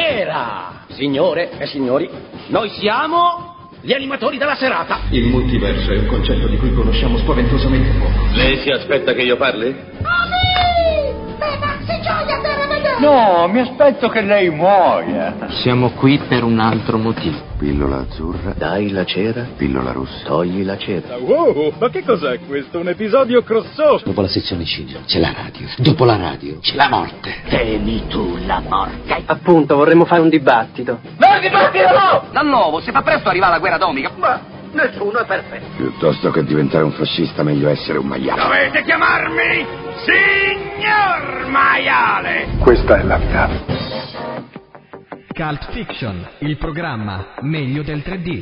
sera! Signore e signori, noi siamo gli animatori della serata. Il multiverso è un concetto di cui conosciamo spaventosamente poco. Lei si aspetta che io parli? No, mi aspetto che lei muoia. Siamo qui per un altro motivo. Pillola azzurra. Dai la cera. Pillola rossa. Togli la cera. Wow, ma che cos'è questo? Un episodio crossover? Dopo la sezione cinema c'è la radio. Dopo la radio c'è la morte. Temi tu la morte. Appunto, vorremmo fare un dibattito. No, dibattito no! Da nuovo, se fa presto arriva la guerra atomica. Ma nessuno è perfetto. Piuttosto che diventare un fascista, meglio essere un maiale. Dovete chiamarmi Signor Maiale. Questa è la verità. Cult Fiction, il programma meglio del 3D.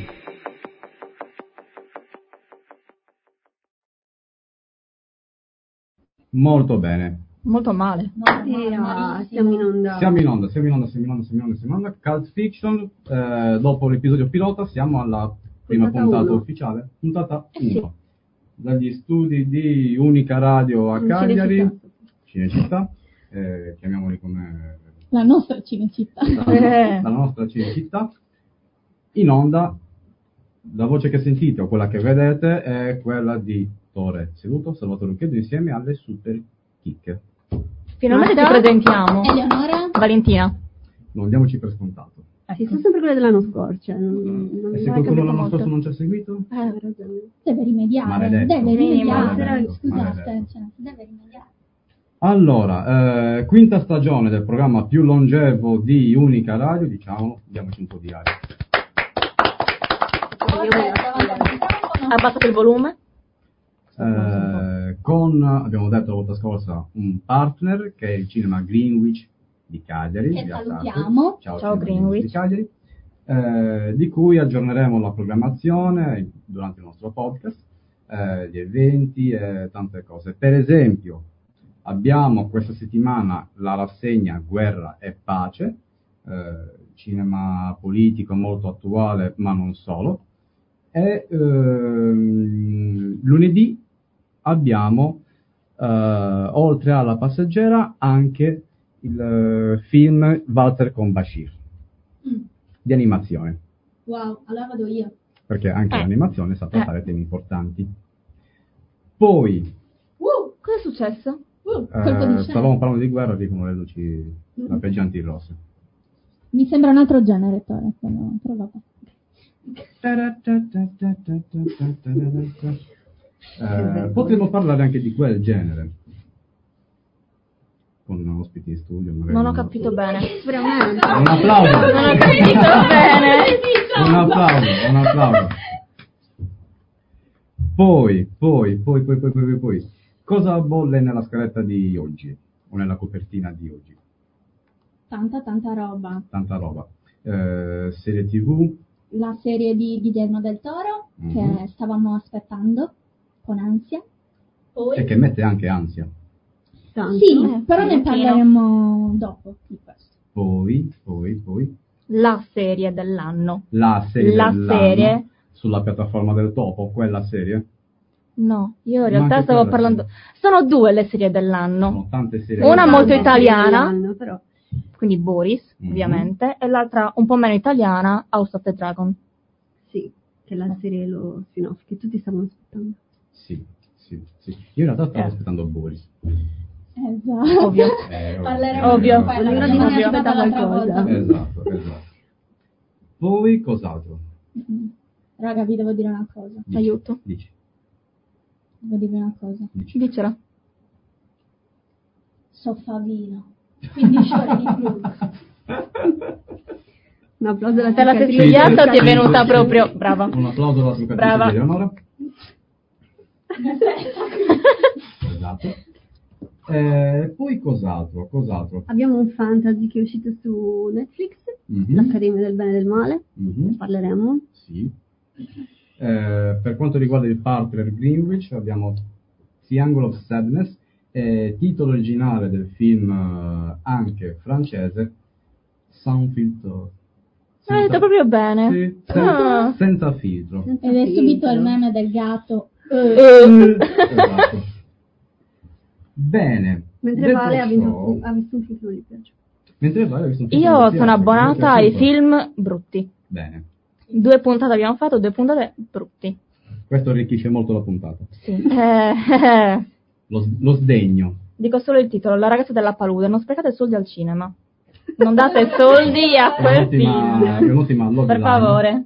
Molto bene. Molto male. Siamo in onda. Siamo in onda. Cult Fiction, dopo l'episodio pilota siamo alla prima puntata ufficiale. Puntata 1. Dagli studi di Unica Radio a Cagliari, Cinecittà, chiamiamoli come... La nostra Cinecittà. La nostra Cinecittà. In onda, la voce che sentite o quella che vedete è quella di Tore Seduto, Salvatore Lucchedo, insieme alle super chicche. Finalmente ci presentiamo. Eleonora. Valentina. Non diamoci per scontato. Sì, sono sempre quelle dell'anno scorso. E se qualcuno l'anno scorso non ci ha seguito? Hai ragione. Deve rimediare. Maledetto. Deve rimediare. Maledetto. Scusate, deve rimediare. Allora, quinta stagione del programma più longevo di Unica Radio, diciamolo, diamoci un po' di aria. Abbassate il volume. Con, abbiamo detto la volta scorsa, un partner che è il cinema Greenwich di Cagliari. Che salutiamo. Ciao Greenwich. Di Cagliari, di cui aggiorneremo la programmazione durante il nostro podcast, gli eventi e tante cose. Per esempio, abbiamo questa settimana la rassegna Guerra e Pace, cinema politico molto attuale, ma non solo. E lunedì abbiamo, oltre alla Passeggera, anche il film Walter con Bashir, di animazione. Wow, allora vado io. Perché anche l'animazione sa trattare temi importanti. Poi... cosa è successo? Stavamo parlando di guerra, dicono le luci lampeggianti rosse. Mi sembra un altro genere, Tore, però vabbè. Potremmo parlare anche di quel genere con ospiti in studio. Non ho capito bene. Veramente. Un applauso. Non ho capito bene. Un applauso. Poi, cosa bolle nella scaletta di oggi o nella copertina di oggi? Tanta roba. Tanta roba. Serie TV. La serie di Guillermo del Toro, che stavamo aspettando con ansia. E che mette anche ansia. Tanto. Sì, però ne parleremo dopo di questo. Poi. La serie dell'anno. La serie serie. Sulla piattaforma del Topo, quella serie? No, io in realtà stavo parlando... Sono due le serie dell'anno. Sono tante serie. Una molto italiana, però. quindi Boris, ovviamente, e l'altra un po' meno italiana, House of the Dragon. Sì, che è la serie lo spin-off che tutti stavano aspettando. Sì. Io in realtà stavo aspettando Boris. Esatto. Ovvio. Parleremo ovvio. Allora di me aspetta qualcosa. Esatto. Poi cos'altro? Raga, vi devo dire una cosa. Dici. Aiuto. Dici. Devo dire una cosa. Dicela. Soffavino. 15 ore di più. Un applauso alla Te la sei svegliata, ti è venuta proprio... Brava. Un applauso alla truccatrice di Eleonora. Esatto. Poi cos'altro? Abbiamo un fantasy che è uscito su Netflix, l'Accademia del Bene e del Male, ne parleremo. Sì. Per quanto riguarda il partner Greenwich abbiamo Triangle of Sadness, titolo originale del film anche francese, Sans filtro. Hai detto proprio bene. Sì, senza filtro. Ed è subito il meme del gatto. Esatto. Bene. Mentre Vale ha visto un film che non gli piace. Mentre Vale ha visto un film Io divertente, sono abbonata ai piaciuto. film brutti. Bene. 2 puntate abbiamo fatto, 2 puntate brutti. Questo arricchisce molto la puntata. Sì. Lo sdegno. Dico solo il titolo, La ragazza della palude. Non sprecate soldi al cinema. Non date soldi a quel film. È un'ottima log Per line. favore.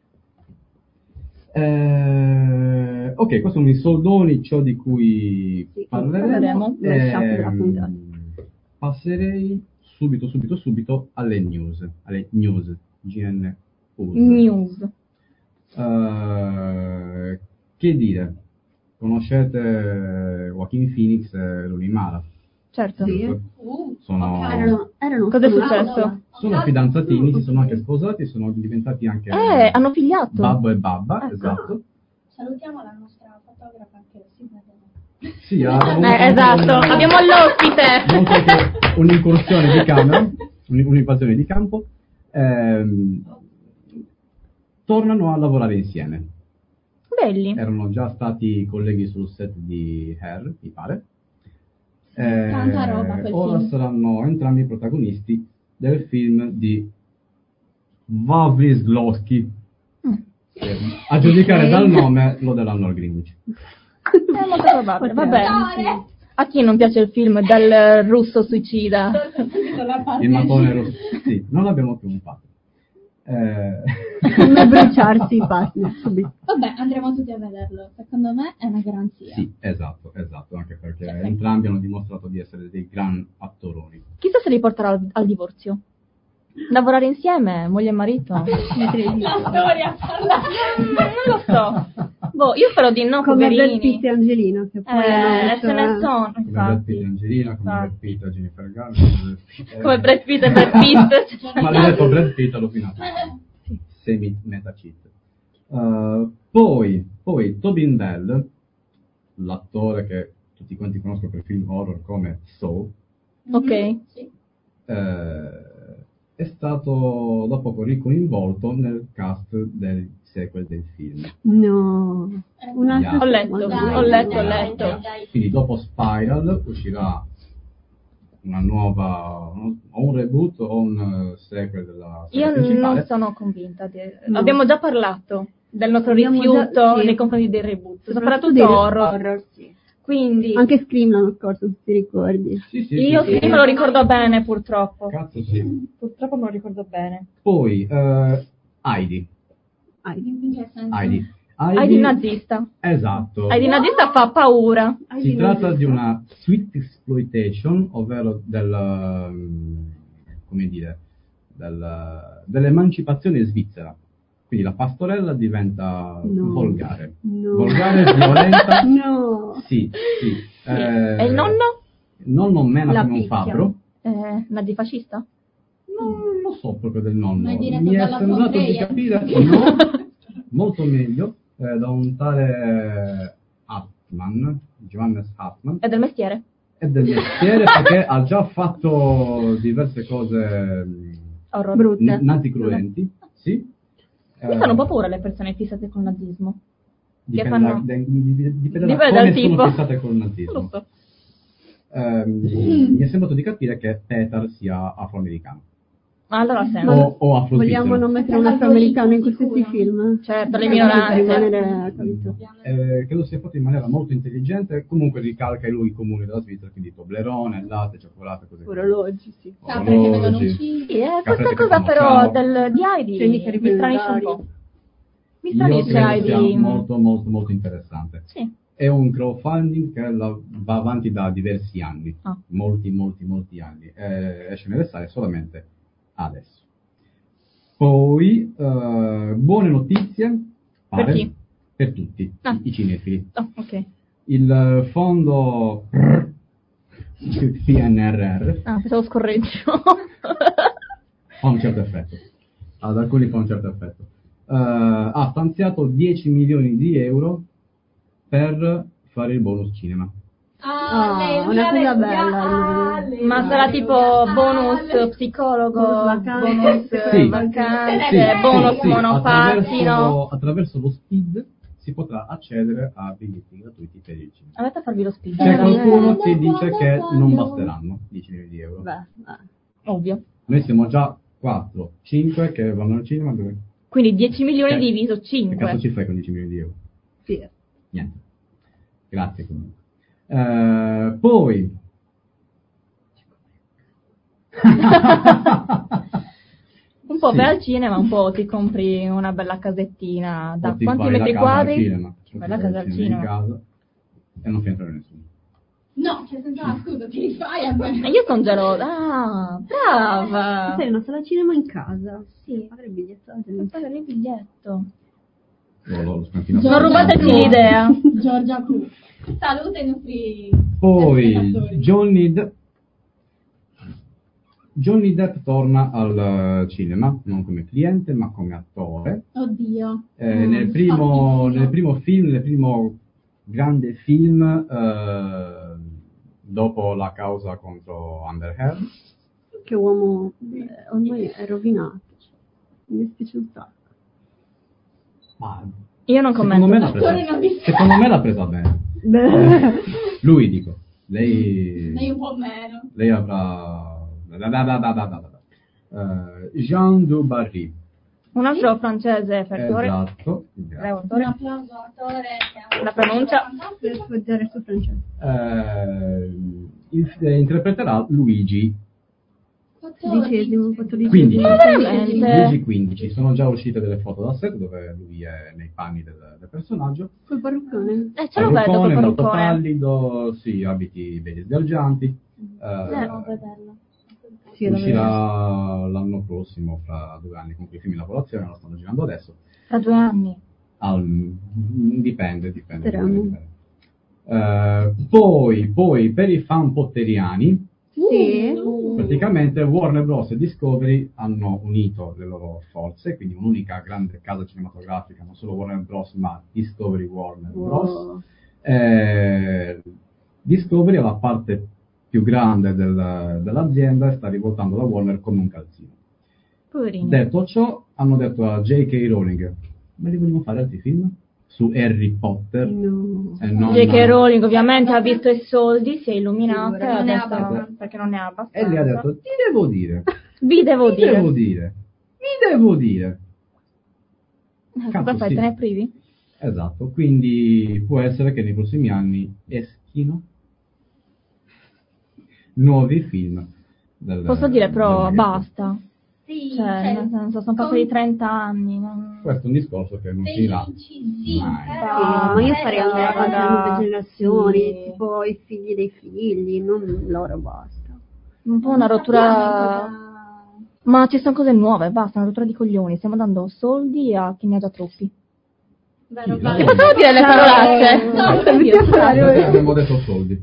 Ok, questo sono i soldoni, ciò di cui parleremo. Passerei subito alle news. GN News. Che dire? Conoscete Joaquin Phoenix e Rooney Mara? Certo. Sì. Sono Cosa è successo? Sono fidanzatini, si sono anche sposati, sono diventati anche hanno figliato. babbo e babba, Ecco. esatto. Salutiamo la nostra fotografa anche Sì, esatto, abbiamo l'ospite. Non so che un'incursione di camera, un'invasione di campo. Tornano a lavorare insieme. Belli. Erano già stati colleghi sul set di Hair, mi pare. Tanta roba quel Ora film. saranno entrambi protagonisti del film di Wawlowski. A giudicare dal nome lo daranno al Greenwich. È molto probabile. Vabbè. A chi non piace il film del russo suicida? Il mattone rosso. Sì, non l'abbiamo più fatto. Come bruciarsi i partner subito. Vabbè, andremo tutti a vederlo. Secondo me è una garanzia. Sì, esatto, anche perché entrambi hanno dimostrato di essere dei gran attoroni. Chissà se li porterà al divorzio. Lavorare insieme, moglie e marito. La storia. Non lo so. Boh, io farò di no, Come poverini. Brad Pitt e Angelino, che poi ce ne sono, Come Brad Pitt infatti. e Angelina, come Brad Pitt e Jennifer Garner, Come Brad Pitt e Brad Pitt. ma l'ho detto Brad Pitt all'opinato. Semi-meta cheat. Poi Tobin Bell, l'attore che tutti quanti conoscono per film horror come Saw, Ok. Sì. è stato da poco ricoinvolto nel cast del sequel del film. No, un altro Ho letto, Dai, ho letto. dai. Quindi dopo Spiral uscirà una nuova, o un reboot o un sequel della serie Io principale. non sono convinta. No. Abbiamo già parlato del nostro Abbiamo rifiuto già- sì. nei confronti dei reboot, soprattutto dei horror. sì. Quindi Anche Scream l'anno scorso, se ti ricordi. Sì, io sì. sì, me lo ricordo bene, purtroppo. Cazzo sì. Purtroppo me lo ricordo bene. Poi Heidi. In che senso? Heidi nazista. Esatto. Heidi nazista fa paura. Si tratta di una sweet exploitation, ovvero dell'emancipazione svizzera. Quindi la pastorella diventa volgare. No. Volgare, violenta. No. Sì. E il nonno? Il nonno mena La come un picchia. fabbro. Nazifascista? Non lo so proprio del nonno. Ma è diretto Mi è dalla sembrato di Pompeia. capire no, molto meglio da un tale Hartmann, Johannes Hartmann. È del mestiere? È del mestiere perché ha già fatto diverse cose Horror. Brutte. nazi-cruenti. Sì. Mi fanno un po' paura le persone fissate col nazismo. Dipende, fanno- dipende da Dipende come dal sono tipo. fissate col Non nazismo. lo so. Mi è sembrato di capire che Petar sia afroamericano Allora ha senso. o afro-svizzero. Vogliamo non mettere un afroamericano in questi film? Certo, le Per minoranze. rimanere, capito? Credo sia fatto in maniera molto intelligente, comunque ricalca i luoghi comuni della Svizzera, quindi Toblerone, latte, cioccolato, così. Orologi, sì. Capre che vengono uccisi. Sì, questa Caprette che cosa fanno però ciao. di Heidi Cioè, mica mi stranisce un po'. Mi Io stranisce credo sia Heidi. molto interessante. Sì. È un crowdfunding che va avanti da diversi anni, Ah. molti anni, esce nelle sale solamente adesso. Poi, buone notizie, pare, Per chi? per tutti, Ah. i cinefili. Oh, ok. Il fondo PNRR Ah, pensavo scorreggio. fa un certo effetto, ad alcuni fa un certo effetto. Ha stanziato 10 milioni di euro per fare il bonus cinema. Una cosa bella. Ma sarà tipo bonus psicologo, bonus Sì. vacanze, bonus monopattino. Attraverso lo SPID si potrà accedere a biglietti gratuiti per il cinema. Andate a farvi lo speed. C'è qualcuno che dice che non basteranno 10 milioni di euro. Beh, Ovvio. Noi siamo già 4, 5 che vanno al cinema. Quindi 10 milioni diviso 5. Che cazzo ci fai con 10 milioni di euro? Sì. Niente. Grazie comunque. Poi... un po' vai al cinema, un po' ti compri una bella casettina. Da quanti metri quadri? Bella casa al cinema. In casa, e non fi entrare nessuno. No, cioè senza scusa, ti rifai a me. Io sono gelosa. Ah, brava! Sei una sala cinema in casa. Sì. Pagare il biglietto. Non pagare il biglietto. Non rubateci l'idea. Giorgia Q. Salute i nostri Poi Johnny Depp torna al cinema, non come cliente, ma come attore. Oddio. Nel primo grande film, dopo la causa contro Amber Heard. Che uomo ormai è rovinato. Mi dispiace un sacco. Ma io non commento. Secondo me l'ha presa bene. Lui, dico. Lei un po' meno. Lei avrà... Jean du Barry. Un altro francese, fattore. Esatto. Un applauso attore. La pronuncia. Per sfoggiare il suo francese. Interpreterà Luigi. 14. 15. Veramente? Luigi 15. Sono già uscite delle foto da set dove lui è nei panni del personaggio. Col parruccone. Ce lo vedo col molto parruccone. pallido, sì, abiti belli sgargianti. Sì, uscirà l'anno prossimo, fra 2 anni, con quei film in lavorazione, lo stanno girando adesso. Fra 2 anni? Dipende. Poi per i fan potteriani, sì. Praticamente Warner Bros. E Discovery hanno unito le loro forze, quindi un'unica grande casa cinematografica, non solo Warner Bros. Ma Discovery Warner Bros. Discovery è la parte più grande dell'azienda e sta rivoltando la Warner come un calzino. Poverino. Detto ciò, hanno detto a J.K. Rowling: ma li vogliamo fare altri film? Su Harry Potter? No. J.K. Rowling ovviamente ha visto i soldi, si è illuminata perché non ne ha abbastanza. E lei ha detto: Vi devo dire. Cazzo, fai, sì. te ne privi? Esatto, quindi può essere che nei prossimi anni eschino nuovi film. Posso dire però basta. Sì, cioè, nel senso, sono passati 30 anni. Questo è un discorso che non finirà mai. Sì, ma io farei andare avanti le nuove generazioni, tipo i figli dei figli, non loro, basta. Un po' una rottura. Ma ci sono cose nuove, basta, una rottura di coglioni. Stiamo dando soldi a chi ne ha già troppi. Vero, Che potevo dire le parolacce? Abbiamo detto soldi.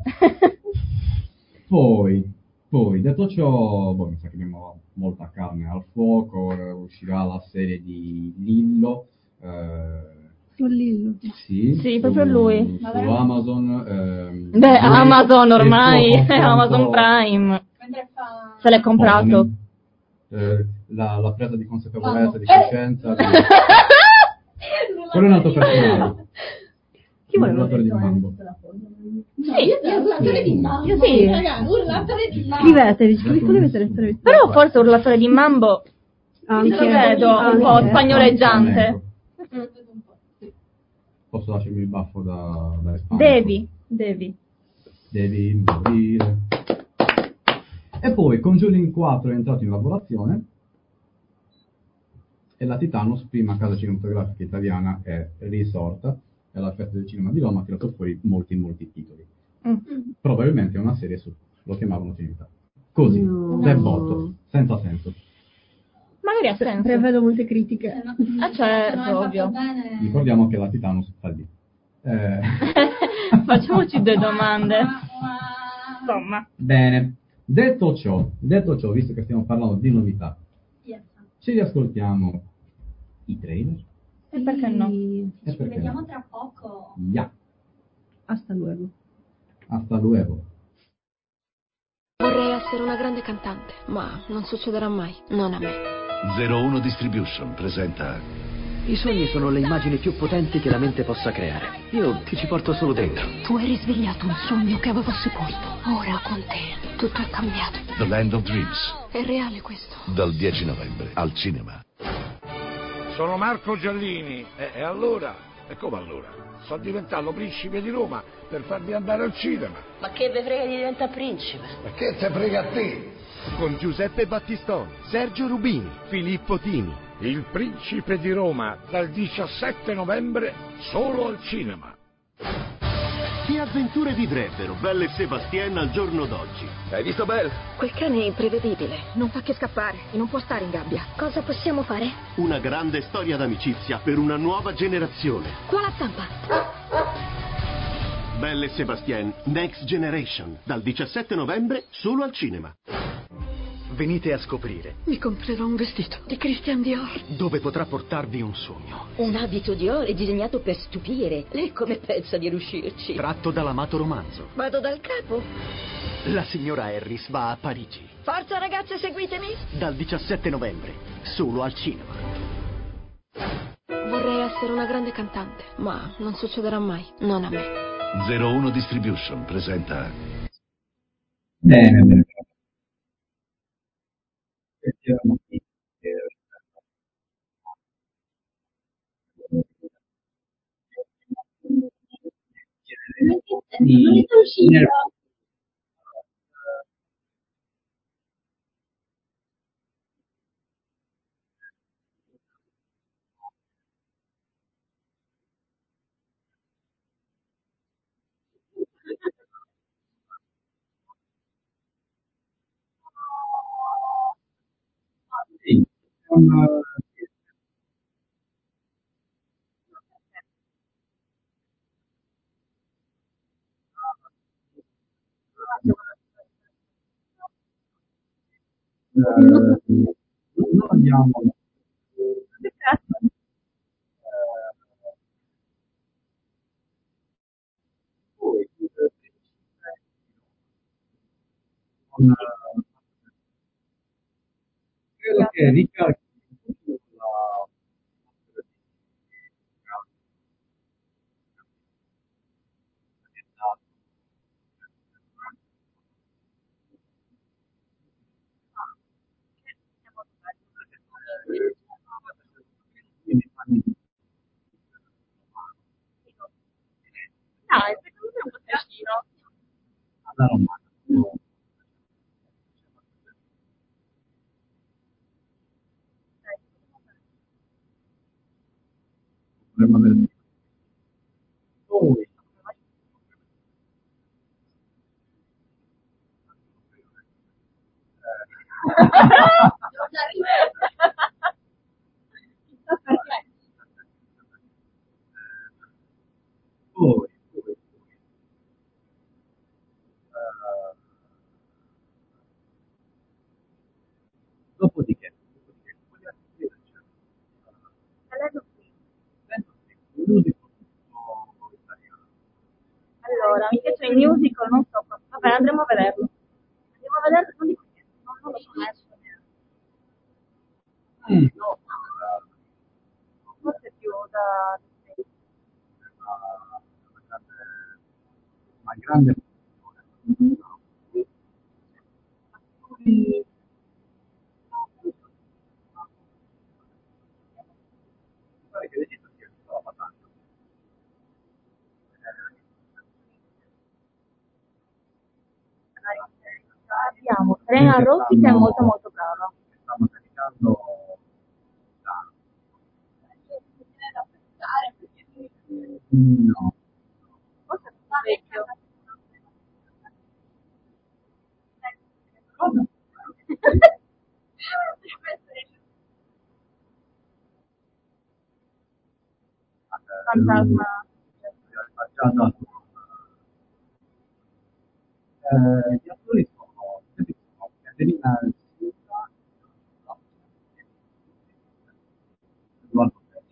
Poi, detto ciò, mi sa che abbiamo molta carne al fuoco, uscirà la serie di Lillo. Su Lillo? Sì, proprio lui. Su Amazon. Amazon ormai, Amazon Prime. Se l'è comprato. La presa di consapevolezza, di coscienza. Quello è un altro personaggio. Chi vuole l'urlatore di Mambo? Urlatore di Mambo. Sì. Urlatore di Mambo. Scrivetevi, scrivete. Però forse urlatore di Mambo lo vedo un po' spagnoleggiante. Posso lasciarmi il baffo da Spagna? Devi morire. E poi Conjuring 4 è entrato in lavorazione e la Titanus, prima casa cinematografica italiana, è risorta e alla Festa del Cinema di Roma ha tirato fuori molti titoli. Probabilmente è una serie su, lo chiamavano Trinità. Così, del botto, senza senso. Magari ha senso. Prevedo molte critiche. Certo, ovvio. Ricordiamo che la Titanus fallì. Facciamoci 2 domande. Insomma. Bene. Detto ciò, visto che stiamo parlando di novità, ci riascoltiamo i trailer? E perché no? Ci vediamo tra poco. Yeah. Hasta luego. Vorrei essere una grande cantante, ma non succederà mai, non a me. 01 Distribution presenta... I sogni sono le immagini più potenti che la mente possa creare. Io ti ci porto solo dentro. Tu hai risvegliato un sogno che avevo sepolto. Ora con te tutto è cambiato. The Land of Dreams. È reale questo. Dal 10 novembre al cinema. Sono Marco Giallini. E allora? E come allora? Sono diventato principe di Roma per farvi andare al cinema. Ma che ve frega di diventare principe? Ma che te frega a te? Con Giuseppe Battistoni, Sergio Rubini, Filippo Tini. Il principe di Roma dal 17 novembre solo al cinema. Che avventure vivrebbero Belle e Sébastien al giorno d'oggi? Hai visto Belle? Quel cane è imprevedibile, non fa che scappare e non può stare in gabbia. Cosa possiamo fare? Una grande storia d'amicizia per una nuova generazione. Qua la stampa. Belle e Sébastien Next Generation dal 17 novembre solo al cinema. Venite a scoprire Mi comprerò un vestito di Christian Dior. dove potrà portarvi un sogno. Un abito Dior è disegnato per stupire. Lei come pensa di riuscirci? Tratto dall'amato romanzo. Vado dal capo. La signora Harris va a Parigi. Forza ragazze, seguitemi. Dal 17 novembre solo al cinema. Vorrei essere una grande cantante, ma non succederà mai. Non a me. 01 Distribution presenta Bene. Non è uscito. Sì, non abbiamo con, credo che ricarichi Dai, secondo me è un pochettino. alla romana. Dovremmo avere poi poi dopodiché Allora, mi piace il musical, non so, vabbè, andremo a vederlo. Andiamo a vederlo, non dico che non lo so adesso neanche. no, Forse più da una grande abbiamo Serena Rossi che è molto molto brava. stanno caricando no. Forse è vecchio. Cosa? Fantasma. Già dato. Gli attori sono Caterina Silva, Eduardo Pesce,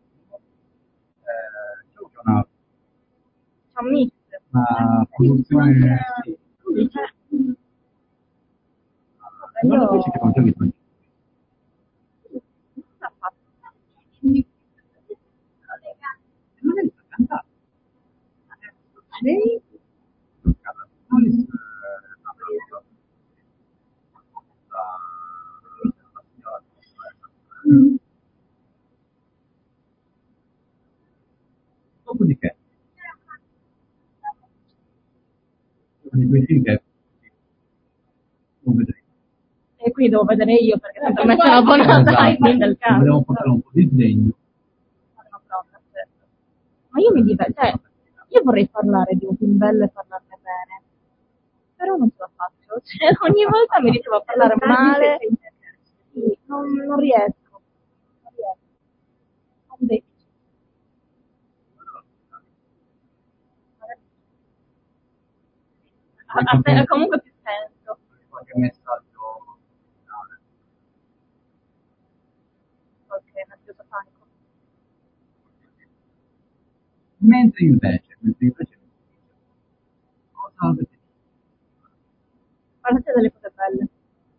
c'è una Mix. produzione sì. Eduardo Pesce che quanto mi magari sta cantando. Lei E qui devo vedere io perché sempre me sono abbonata ai film del caso. Volevo portare un po' di sdegno. Ma io mi diverto, cioè, io vorrei parlare di un film bello e parlarne bene, però non ce la faccio, cioè, ogni volta mi ritrovo a parlare male, sì, non riesco, non riesco. Comunque più senso. Qualche messaggio. Ok, messaggio satanico. Mentre invece cosa avete? Parlate delle cose belle.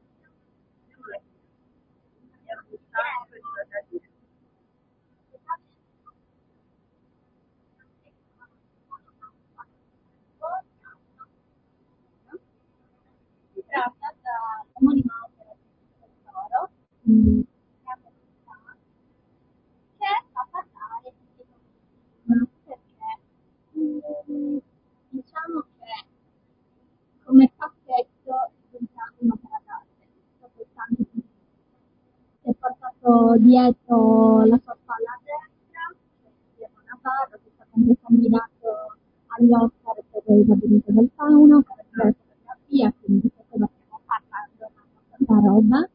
Si tratta da omonima opera del Toro, che fa passare perché diciamo che come pacchetto diventa un'opera d'arte dopo tanti anni. Si è portato dietro la sua spalla a destra, Piero Navarro, che è stato anche candidato agli Oscar per il labirinto del fauno, per la fotografia, quindi di cosa stiamo parlando, tanta roba.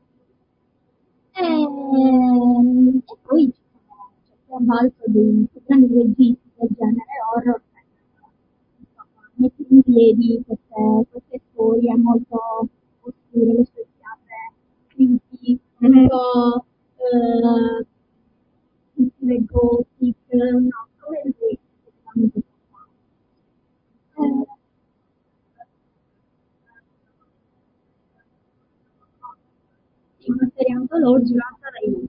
E poi c'è chi ha valso dei più grandi registi del genere horror, metti in piedi queste storie molto oscure, le sue fiabe creepy, molto stile gothic, no, come lui, effettivamente. Una serie antologica sarei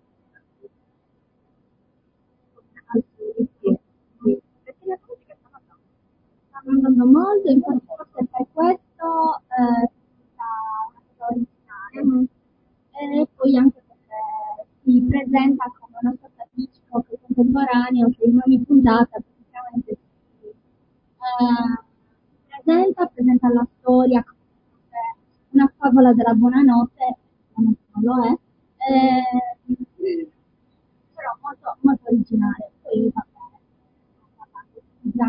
perché la musica sta andando molto, infatti forse per questo sta una cosa originale. E poi anche perché si presenta come una sorta di Hitchcock contemporaneo che in ogni puntata praticamente si presenta la storia come se fosse una favola della buonanotte, non lo è, però molto, molto originale. Poi va bene,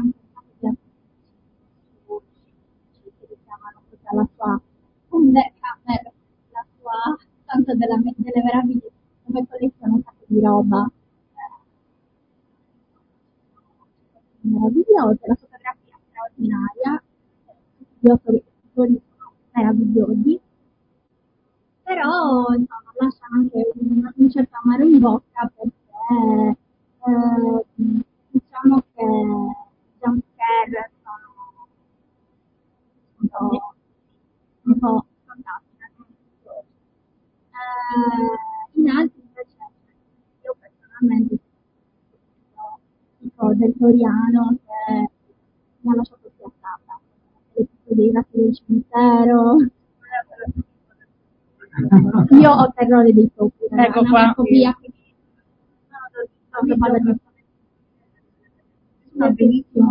che chiamano tutta la sua Underhammer, la sua stanza delle meraviglie, dove colleziona un sacco di roba meravigliosa, la fotografia straordinaria, gli autori sono meravigliosi, però insomma lasciano anche un certo amaro in bocca perché diciamo che i jump scare sono un po' fantastici. In altri invece io personalmente tipo del Toriano che mi ha lasciato spiazzata, le foto dei ratti del cimitero. Io ho terrore dei topi, ecco qua. Va benissimo.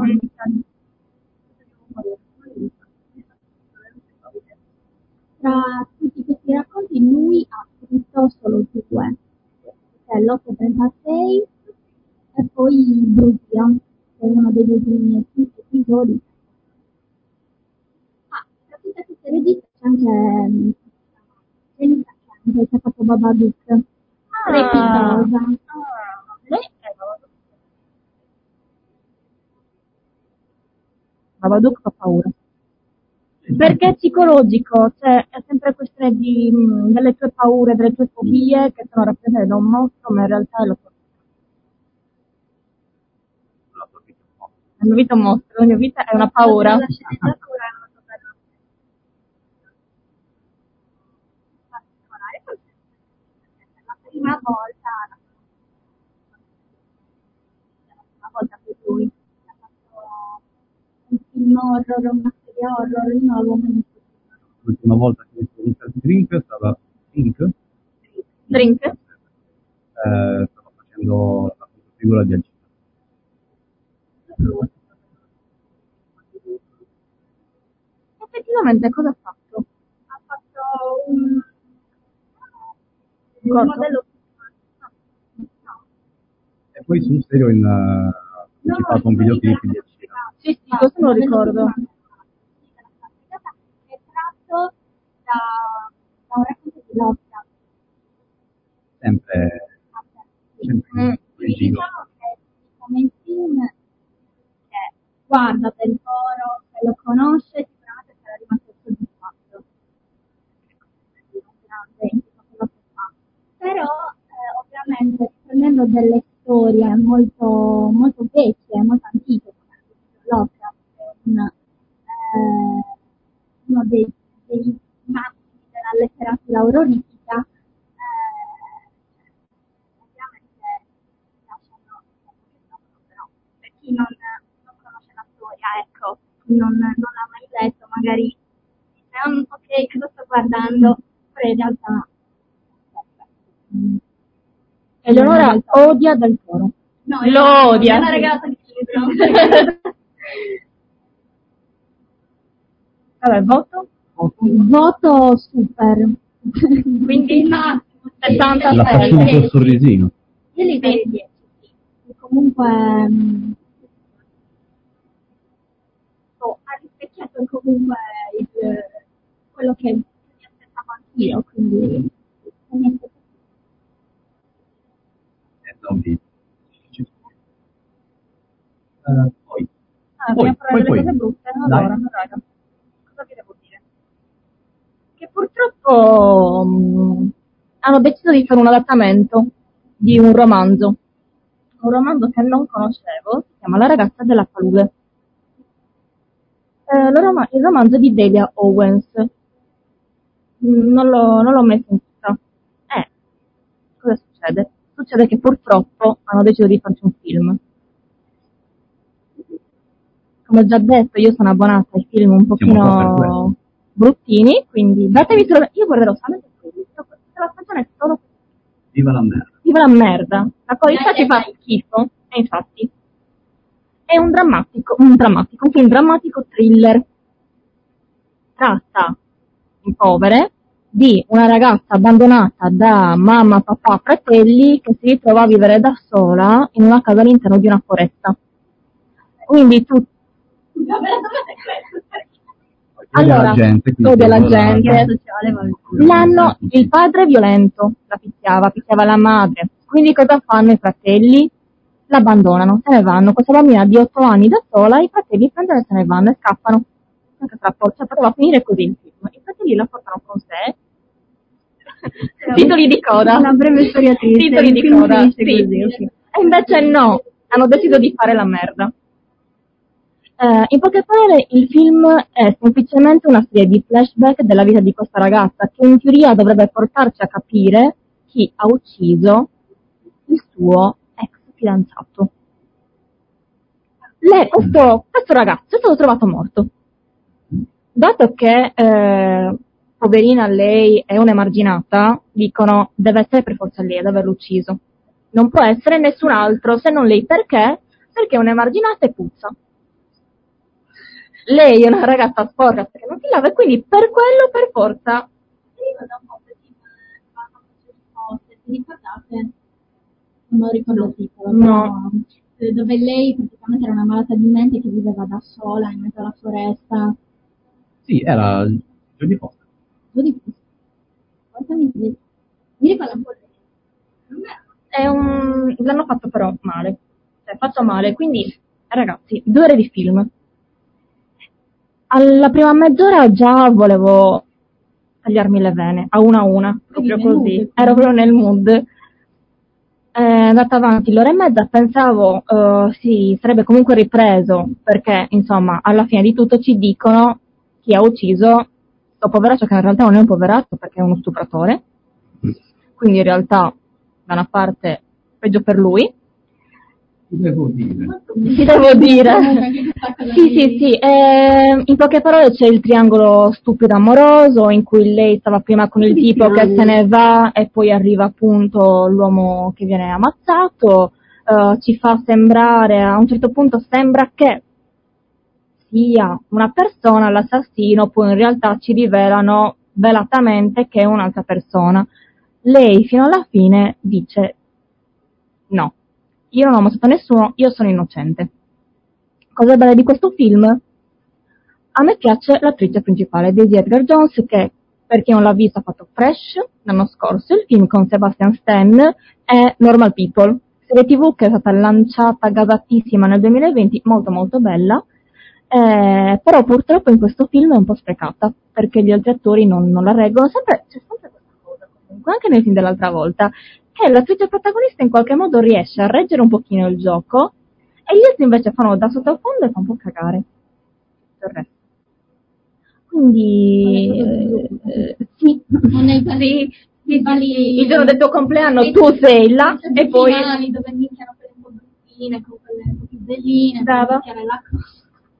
Tra tutti questi racconti lui ha scritto solo due, che è l'836 e poi Brusia, che è uno degli ultimi episodi. Tra tutte queste registe c'è anche Jennifer Kent, che ha fatto Babadook, strepitosa. Lei è Babadook fa paura. Perché è psicologico, cioè è sempre questione delle tue paure, delle tue fobie che sono rappresentate da un mostro, ma in realtà è la mia vita è un mostro, la mia vita è una paura. La sceneggiatura è molto bella. Particolare, la prima volta per lui ha fatto un film horror, una serie horror, io non l'avevo mai visto. L'ultima volta che ho visto Richard Drink è stata Drink? Stava facendo la figura di Alcina. Effettivamente cosa ha fatto? Ha fatto il modello. E poi sul serio anticipato un videoclip di Sì, questo me lo ricordo. È tratto da un racconto di Lovecraft. sempre in giro. Diciamo che come il film che guarda Del Toro, se lo conosce, sicuramente sarà rimasto soddisfatto. Però ovviamente prendendo delle storie molto, molto vecchie, molto antiche, come Lovecraft, uno dei massimi della letteratura horroristica, ovviamente lasciano, però per chi non conosce la storia, ecco, chi non l'ha mai letto, magari dice ok, cosa sto guardando, però in realtà Eleonora odia Del Toro. no, lo odia. è una ragazza che ci libro. Vabbè, voto? Voto super. Quindi 70 La facciamo col sorrisino. Io li darei 10, sì. Comunque ha rispecchiato comunque quello che mi aspettavo anch'io, quindi niente. Poi Dobbiamo parlare delle poi. cose brutte. Dai. Allora, cosa vi devo dire? Che purtroppo hanno deciso di fare un adattamento di un romanzo che non conoscevo, si chiama La ragazza della palude. Il romanzo è di Delia Owens. Non l'ho mai sentita. Cosa succede? Succede che purtroppo hanno deciso di farci un film. Come ho già detto, io sono abbonata ai film un pochino bruttini, quindi datevi solo... Io guarderò solamente quelli, la stagione è solo... Viva la merda. Viva la merda. La qualità ci fa schifo, e infatti è un film drammatico thriller. Tratta, in povere, di una ragazza abbandonata da mamma, papà, fratelli che si ritrova a vivere da sola in una casa all'interno di una foresta. Quindi tu... Allora, della gente, il padre è violento, la picchiava la madre. Quindi cosa fanno i fratelli? L'abbandonano, se ne vanno. Questa bambina di 8 anni da sola, i fratelli prendono e se ne vanno e scappano. Anche tra poco, poteva finire così il film. I fratelli la portano con sé. Titoli di coda. Una breve storia triste. Titoli di coda. Sì. Così. E invece no, hanno deciso di fare la merda. In poche parole, il film è semplicemente una serie di flashback della vita di questa ragazza che in teoria dovrebbe portarci a capire chi ha ucciso il suo ex fidanzato. Questo ragazzo è stato trovato morto. Dato che poverina lei è un'emarginata, dicono deve essere per forza lei ad averlo ucciso. Non può essere nessun altro se non lei. Perché? Perché è un'emarginata e puzza. Lei è una ragazza sporca perché non si lava e quindi per quello per forza. Se vi ricordate, non ricordo il titolo, no. Dove lei praticamente era una malata di mente che viveva da sola in mezzo alla foresta. Sì, era Jodie Foster. Mi ricorda un po' lei. L'hanno fatto però male. Cioè, fatto male. Quindi, ragazzi, 2 ore di film. Alla prima mezz'ora già volevo tagliarmi le vene, a una, proprio così. Ero proprio nel mood. È andata avanti l'ora e mezza, pensavo sì, sarebbe comunque ripreso, perché insomma alla fine di tutto ci dicono chi ha ucciso sto poveraccio, che in realtà non è un poveraccio perché è uno stupratore, quindi in realtà da una parte peggio per lui. Ti devo dire. Sì. In poche parole c'è il triangolo stupido amoroso in cui lei stava prima con il tipo che se ne va e poi arriva appunto l'uomo che viene ammazzato. Ci fa sembrare, a un certo punto sembra che sia una persona l'assassino, poi in realtà ci rivelano velatamente che è un'altra persona. Lei fino alla fine dice no, io non ho ammazzato nessuno, io sono innocente. Cosa è bella di questo film? A me piace l'attrice principale, Daisy Edgar Jones, che per chi non l'ha visto ha fatto Fresh l'anno scorso, il film con Sebastian Stan, e Normal People, serie TV che è stata lanciata, gasatissima nel 2020, molto molto bella, però purtroppo in questo film è un po' sprecata, perché gli altri attori non la reggono. C'è sempre questa cosa comunque, anche nel film dell'altra volta, che l'attrice protagonista in qualche modo riesce a reggere un pochino il gioco, e gli altri invece fanno da sottofondo e fa un po' cagare tutto il resto. Quindi sì, il giorno del tuo compleanno tu sei là e poi dove minchiano quelle un po' bruttine con quelle belline, brava. La cosa.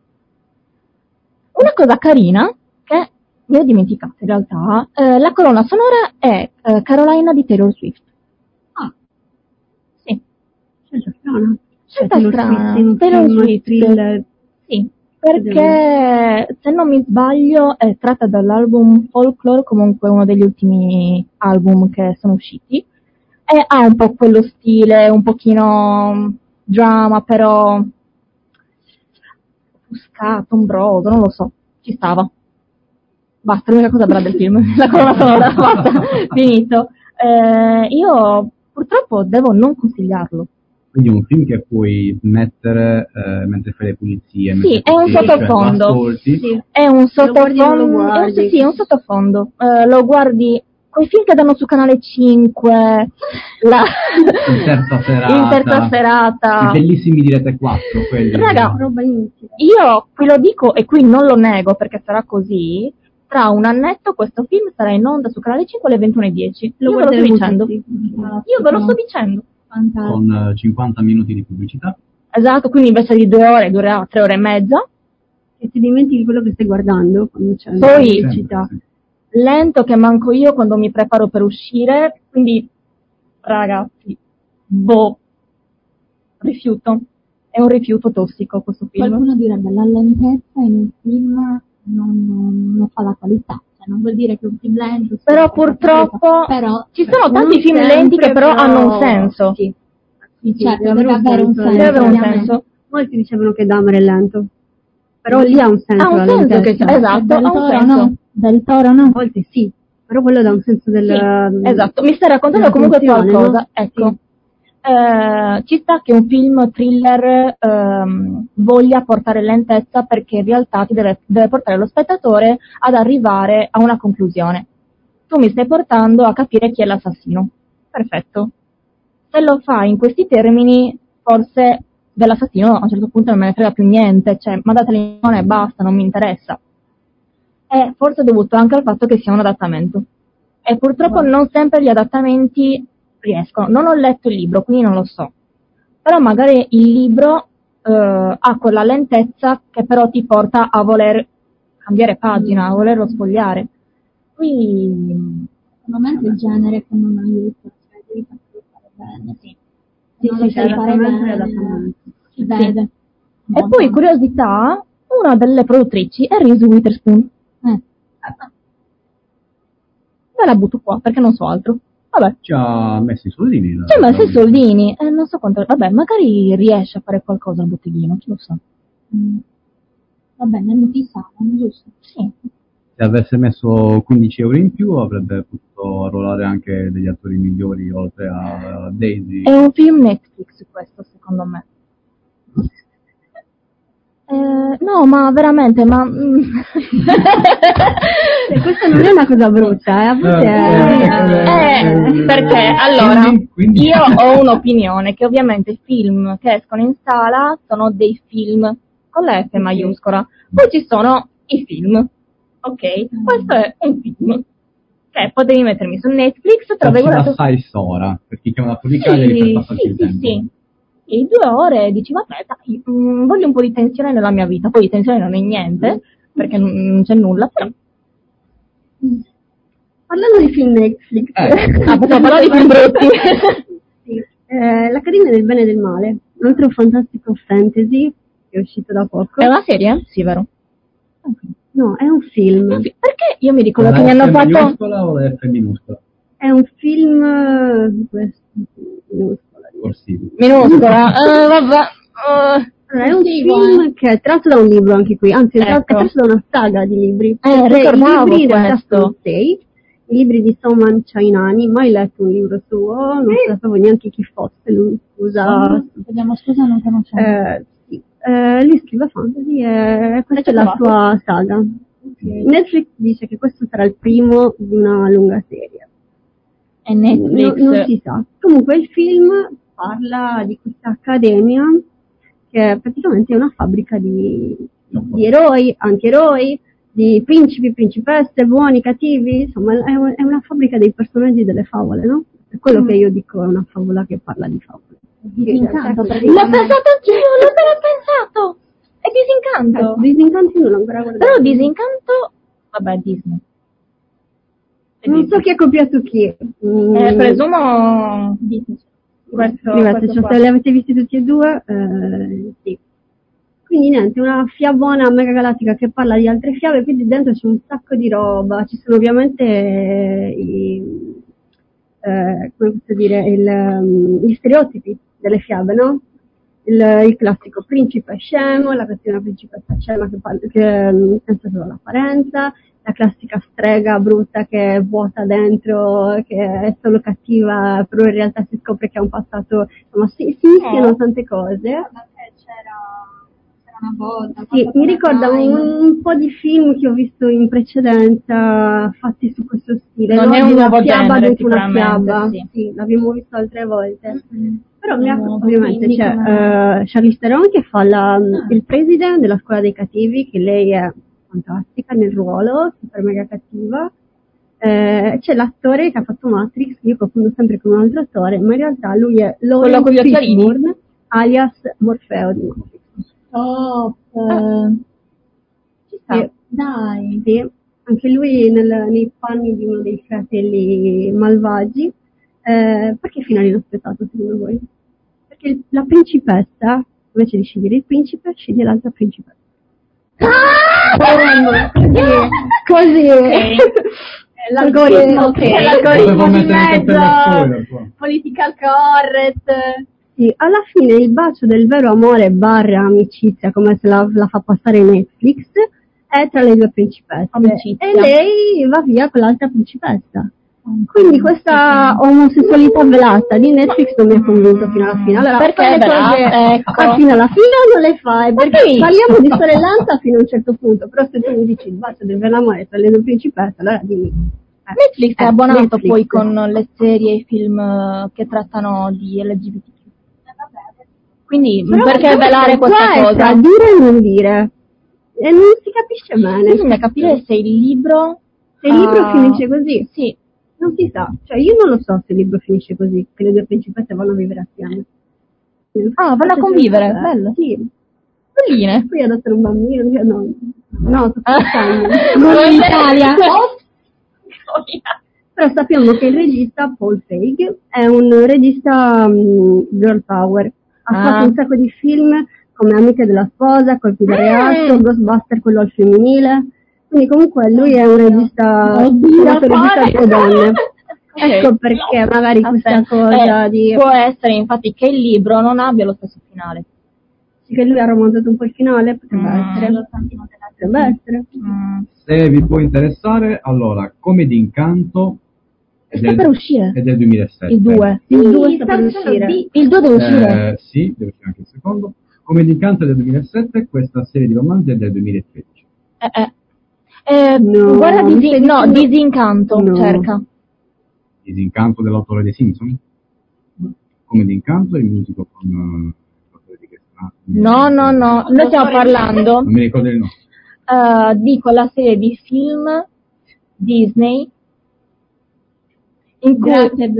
Una cosa carina che io ho dimenticato in realtà, la colonna sonora è Carolina di Taylor Swift. Ah, sì, scelta strana. Taylor Swift, sì, perché se non mi sbaglio è tratta dall'album Folklore, comunque uno degli ultimi album che sono usciti, e ha un po' quello stile un pochino drama, però offuscato, ombroso, non lo so, ci stava. Basta, l'unica cosa bella del film, la colonna sonora, basta, finito. Io purtroppo devo non consigliarlo. Quindi un film che puoi mettere mentre fai le pulizie. Sì, è un sottofondo. Sì, è un sottofondo. Sì, è un sottofondo. Lo guardi, quei film che danno su Canale 5, in terza serata. I bellissimi di Rete 4, quelli. Raga, io qui lo dico e qui non lo nego perché sarà così. Tra un annetto questo film sarà in onda su Canale 5 alle 21:10. Io ve lo sto dicendo. Io ve lo sto dicendo. Con 50 minuti di pubblicità. Esatto, quindi invece di 2 ore durerà 3 ore e mezza. E ti dimentichi quello che stai guardando quando c'è la poi pubblicità. Lento che manco io quando mi preparo per uscire, quindi ragazzi, rifiuto. È un rifiuto tossico questo film. Qualcuno direbbe la lentezza in un film non fa la qualità. Non vuol dire che un film lento, però purtroppo ci sono tanti film lenti che però hanno un senso. Sì, certo, deve avere un senso. Deve avere un senso. Molti dicevano che Dahmer è lento, però lì ha un senso. Ha un senso che esatto, ha un senso. No. Del Toro no. A volte sì, però quello dà un senso del sì, esatto, mi stai raccontando comunque qualcosa, no? Ecco. Sì. Ci sta che un film thriller voglia portare lentezza perché in realtà ti deve portare lo spettatore ad arrivare a una conclusione. Tu mi stai portando a capire chi è l'assassino. Perfetto. Se lo fai in questi termini, forse dell'assassino a un certo punto non me ne frega più niente, cioè mandateli e basta, non mi interessa. È forse dovuto anche al fatto che sia un adattamento. E purtroppo non sempre gli adattamenti riescono. Non ho letto il libro, quindi non lo so. Però magari il libro ha quella lentezza che però ti porta a voler cambiare pagina, a volerlo sfogliare. Qui secondo me è il genere che non aiuta, cioè devi fare bene, sì. Sì, fare bene, si vede. E poi curiosità, una delle produttrici è Reese Witherspoon. Ve la butto qua perché non so altro. Vabbè. Ci ha messo i soldini. Ci ha messo i soldini. Non so quanto. Vabbè, magari riesce a fare qualcosa al botteghino, chi lo sa. Va bene, non ti sa, giusto? Sì. Se avesse messo 15 euro in più avrebbe potuto arruolare anche degli attori migliori oltre a Daisy. È un film Netflix questo, secondo me. No, ma veramente, ma questa non è una cosa brutta, a volte perché allora quindi... io ho un'opinione che ovviamente i film che escono in sala sono dei film con la F maiuscola, poi ci sono i film, ok? Questo è un film che potevi mettermi su Netflix, te l'avevo guardato. Sai Sora, per chi chiama la politica devi far passare il tempo. Sì. E 2 ore dici vabbè dai, voglio un po' di tensione nella mia vita, poi di tensione non è niente perché non c'è nulla, però parlando di film Netflix parlando di film brutti. Sì. L'Accademia del Bene e del Male, un altro fantastico fantasy che è uscito da poco. È una serie? Sì, vero. No, è un film. Perché io mi ricordo che mi hanno fatto... È minuscola o F minuscola? È un film... Minuscola? Vabbè. Allora, è un film che è tratto da un libro anche qui, anzi è tratto da una saga di libri. Ricordavo I libri in realtà questo. sono 6, i libri di Souman Chainani, mai letto un libro suo, non sapevo neanche chi fosse lui, scusa. Scusa, non conoscevo. Sì. Lui scrive fantasy e questa è la sua saga. Okay. Netflix dice che questo sarà il primo di una lunga serie. E Netflix? Non si sa. Comunque il film parla di questa accademia che praticamente è una fabbrica di eroi, antieroi, di principi, principesse, buoni, cattivi, insomma è una fabbrica dei personaggi delle favole, no? È quello che io dico, è una favola che parla di favole. Disincanto, l'ho pensato anch'io, l'ho appena pensato! È Disincanto! Disincanto non l'ho ancora guardato. Però Disincanto, vabbè, Disney. Non so chi ha copiato chi. Presumo Disney. Scriveteci, se li avete visti tutti e due, sì. Quindi niente, una fiabona mega galattica che parla di altre fiabe, quindi dentro c'è un sacco di roba, ci sono ovviamente come posso dire, gli stereotipi delle fiabe, no? Il classico principe scemo, la cattiva principessa scema che senza solo l'apparenza, la classica strega brutta che è vuota dentro, che è solo cattiva, però in realtà si scopre che ha un passato, insomma si mischiano tante cose. C'era una volta. Sì, mi ricorda un po' di film che ho visto in precedenza fatti su questo stile. Non è un nuovo fiaba genere, dentro una fiaba. Sì, l'abbiamo visto altre volte. Però ovviamente c'è Charlize Theron che fa il president della scuola dei cattivi, che lei è fantastica nel ruolo, super mega cattiva. C'è l'attore che ha fatto Matrix, io confondo sempre con un altro attore, ma in realtà lui è Lawrence Fishburne, alias Morfeo di Matrix. Top! Ci sta. Dai! Sì, anche lui nei panni di uno dei fratelli malvagi. Perché finale inaspettato secondo voi? Perché la principessa, invece di scegliere il principe, sceglie l'altra principessa. Così. Okay. L'algoritmo di mezzo, political correct. Sì, alla fine il bacio del vero amore / amicizia, come se la fa passare Netflix, è tra le due principesse. Amicizia. E lei va via con l'altra principessa. Quindi questa omosessualità velata di Netflix non mi ha convinto fino alla fine. Allora, perché fino alla fine non le fai, perché parliamo di sorellanza fino a un certo punto, però se tu mi dici il bacio del vero amore tra le due principesse, allora dimmi. Netflix è abbonato Netflix. Poi con le serie e i film che trattano di LGBTQ. Quindi però perché velare questa cosa? Tra dire e non dire. E non si capisce bene. Bisogna capire se il libro finisce così. Sì. Non si sa. Cioè io non lo so se il libro finisce così, che le due principesse vanno a vivere assieme. Vanno a convivere, bello. Sì. Belline. Poi adottano un bambino, no, sto scherzando. Non in Italia. Però sappiamo che il regista Paul Feig è un regista girl power. Ha fatto un sacco di film come Amiche della sposa, Colpi da reato, Ghostbuster, quello al femminile. Quindi comunque lui è un regista alle donne. Ecco perché magari questa cosa di... Può essere infatti che il libro non abbia lo stesso finale. Che lui ha romanzato un po' il finale, potrebbe essere. Se vi può interessare, allora, Come d'Incanto è per uscire. È del 2007. Il 2. Il 2 sta per uscire. Il 2 deve uscire. Sì, deve uscire anche il secondo. Come d'Incanto è del 2007, questa serie di romanzi è del 2013. No, guarda Disincanto, cerca. Disincanto dell'autore dei Simpson? Come d'Incanto è il musico con l'autore di No, noi stiamo parlando. Non mi ricordo il nome. Dico la serie di film Disney in cui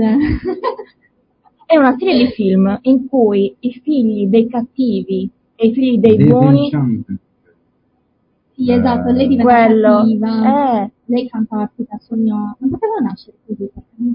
è una serie di film in cui i figli dei cattivi e i figli dei buoni. Sì, esatto, lei diventa cattiva, lei fantastica, sogno, non poteva nascere così.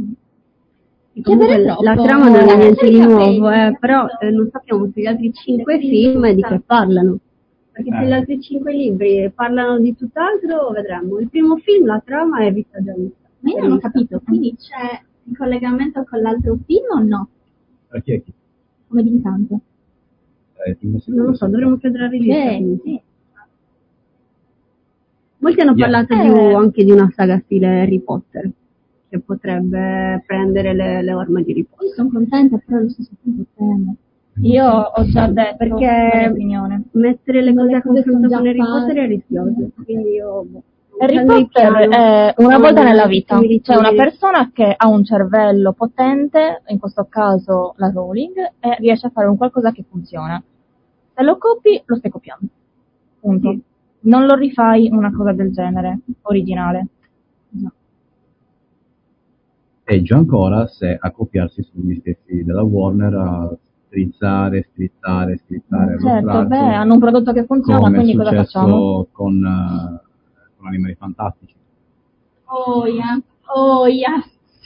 La trama non è niente di nuovo, però non sappiamo se gli altri 5 film di che parlano. Perché se gli altri 5 libri parlano di tutt'altro, vedremo. Il primo film, la trama è già vista. Ma io non ho capito, quindi c'è il collegamento con l'altro film o no? Chi è chi? Come d'Incanto? Non lo so, dovremmo chiedere a rivista. Sì. Molti hanno parlato anche di una saga stile Harry Potter, che potrebbe prendere le orme di Harry Potter. Io sono contenta, però allo stesso tempo temo. Io ho già detto perché la mia opinione. Mettere le cose a confronto con Harry Potter è rischioso. Quindi io Harry Potter è una volta nella vita, cioè una persona che ha un cervello potente, in questo caso la Rowling, e riesce a fare un qualcosa che funziona. Se lo copi, lo stai copiando. Punto. Sì. Non lo rifai una cosa del genere, originale. No. Peggio ancora se a copiarsi sugli stessi della Warner a strizzare. Certo, beh, hanno un prodotto che funziona, quindi cosa facciamo? Con Animali Fantastici. Oh yeah.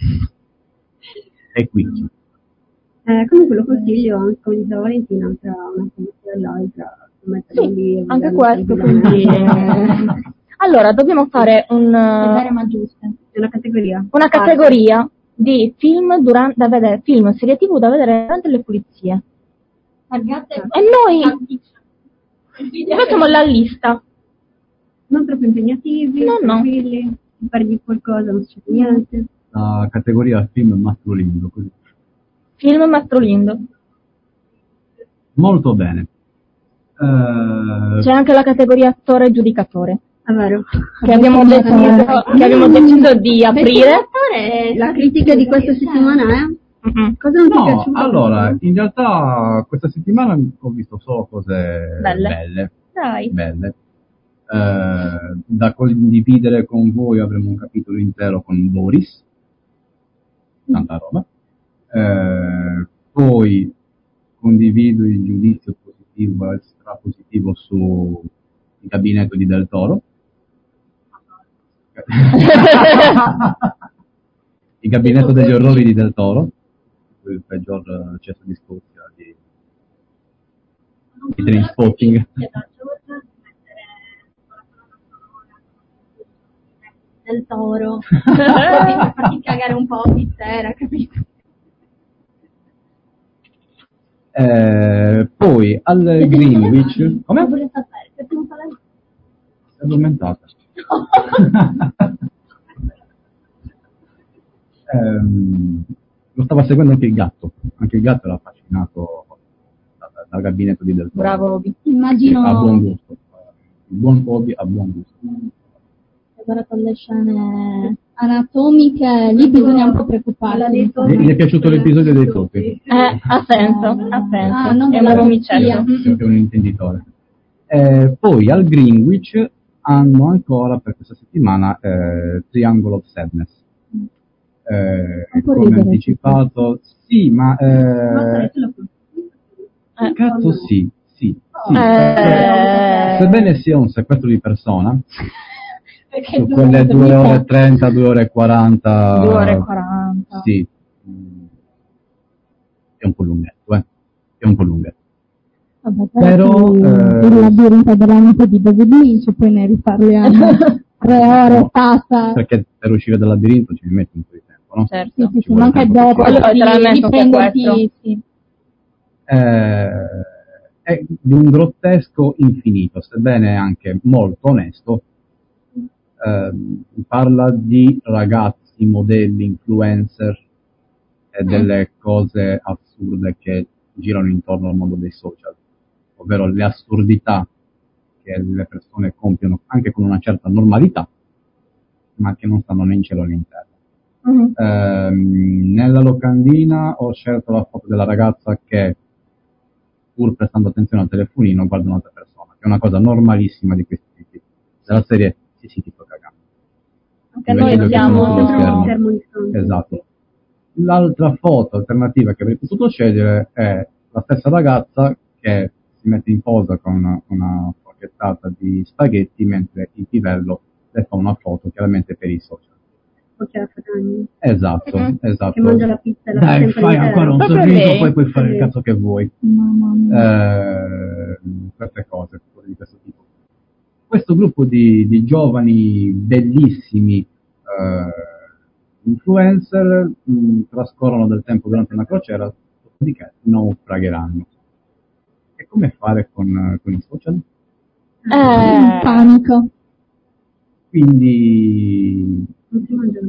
E quindi comunque lo consiglio anche, come diceva Valentina, tra una commissione e l'altra. Sì, anche questo, quindi allora dobbiamo fare una categoria di film da vedere, film, serie TV da vedere durante le pulizie. E noi facciamo la lista. Non troppo impegnativi, tranquilli, perdi qualcosa, non succede niente. La categoria film Mastrolindo, così. Film Mastrolindo. Molto bene. C'è anche la categoria attore e giudicatore. È vero. Che abbiamo deciso di aprire. La critica di questa settimana è? Cosa non ti è piaciuto? Allora, in realtà questa settimana ho visto solo cose belle. Dai. Belle. Da condividere con voi avremo un capitolo intero con Boris. Tanta roba. Poi condivido il giudizio positivo e strapositivo su il gabinetto di Del Toro. Il gabinetto degli orrori di Del Toro, il peggior cesso di Scozia di Trainspotting. Del Toro per farti cagare un po' di sera, capito? Poi al Greenwich come? Voglio sapere, perché non fa la lista? È addormentata. Lo stava seguendo anche il gatto era affascinato dal gabinetto di Del Toro. Bravo Obi. Immagino a buon gusto, il buon Obi a buon gusto. Guardato le scene anatomiche, lì bisogna un po' preoccuparsi. Mi è piaciuto l'episodio dei topi. Ha senso. Non è un vermicello. È un intenditore. Poi al Greenwich hanno ancora per questa settimana Triangle of Sadness. Come anticipato, sì, ma cazzo sì. Sebbene sia un sequestro di persona, su quelle 2 ore e 30, 2 ore e 40. 2 ore e 40. Sì. È un po' lunghetto. Vabbè, però il labirinto della notte di David Lynch, poi ne riparliamo 3 ore, passa. Perché per uscire dal labirinto ci metti un po' di tempo, no? Certo. Sì, ma anche dopo, dipende. Sì. È di un grottesco infinito, sebbene anche molto onesto. Parla di ragazzi, modelli, influencer e delle cose assurde che girano intorno al mondo dei social, ovvero le assurdità che le persone compiono anche con una certa normalità, ma che non stanno né in cielo né in terra. Nella locandina ho scelto la foto della ragazza che, pur prestando attenzione al telefonino, guarda un'altra persona, che è una cosa normalissima di questi tipi. Della serie si sto cagando. Anche noi abbiamo schermo di fronte. Esatto. L'altra foto alternativa che avrei potuto scegliere è la stessa ragazza che si mette in posa con una forchettata di spaghetti mentre il pivello le fa una foto chiaramente per i social. pochi africani. Esatto. Che mangia la pizza e la Dai, sempre fai intera. ancora un sorriso, poi puoi fare il cazzo che vuoi. Queste cose di questo tipo. Questo gruppo di giovani bellissimi influencer trascorrono del tempo durante una crociera, dopodiché naufragheranno. E come fare con i social? Panico. Quindi come?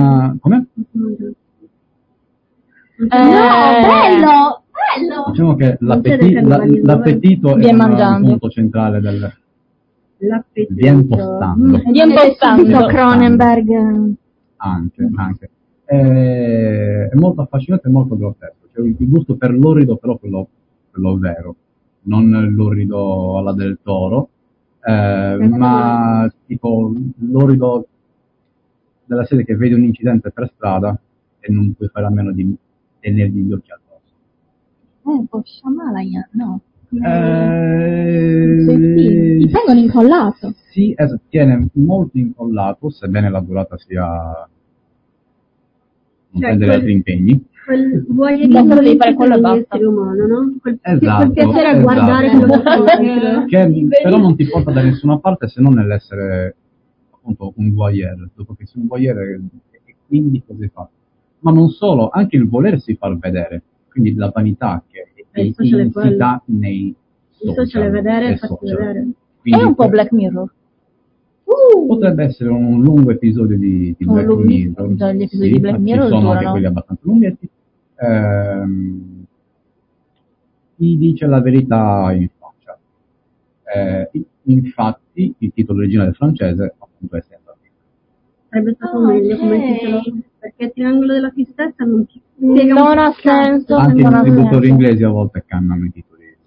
Bello! Diciamo che l'appetito è un punto centrale del bien postando. Cronenberg. Anche. È molto affascinante e molto grottesco. Cioè, il gusto per l'orrido, però quello vero, non l'orrido alla del Toro, ma tipo l'orrido della serie che vedi un incidente per strada e non puoi fare a meno di tenergli gli occhi addosso. Un po' Shyamalan, no? Ti tengono incollato. Sì, tiene molto incollato, sebbene la durata sia non prendere altri impegni. Quel voyeurismo devi fare quello e di basta. essere umano, no? Quel Esatto, piacere a guardare quello che che però non ti porta da nessuna parte se non nell'essere appunto un voyeur, dopo che sei un voyeur e quindi cosa fa? Ma non solo, anche il volersi far vedere, quindi la vanità che è insita nei social, vedere e farsi vedere. Quindi è un po' Black Mirror. Potrebbe essere un lungo episodio di Black Mirror. Già gli episodi di Black Mirror ci sono durano anche quelli abbastanza lunghetti. Chi dice la verità in faccia. Infatti il titolo originale francese appunto è senza fine. Sarebbe stato meglio come titolo, perché Triangolo della tristezza non ti spiega non ha senso. Anche i traduttori inglesi a volte cannano i titoli.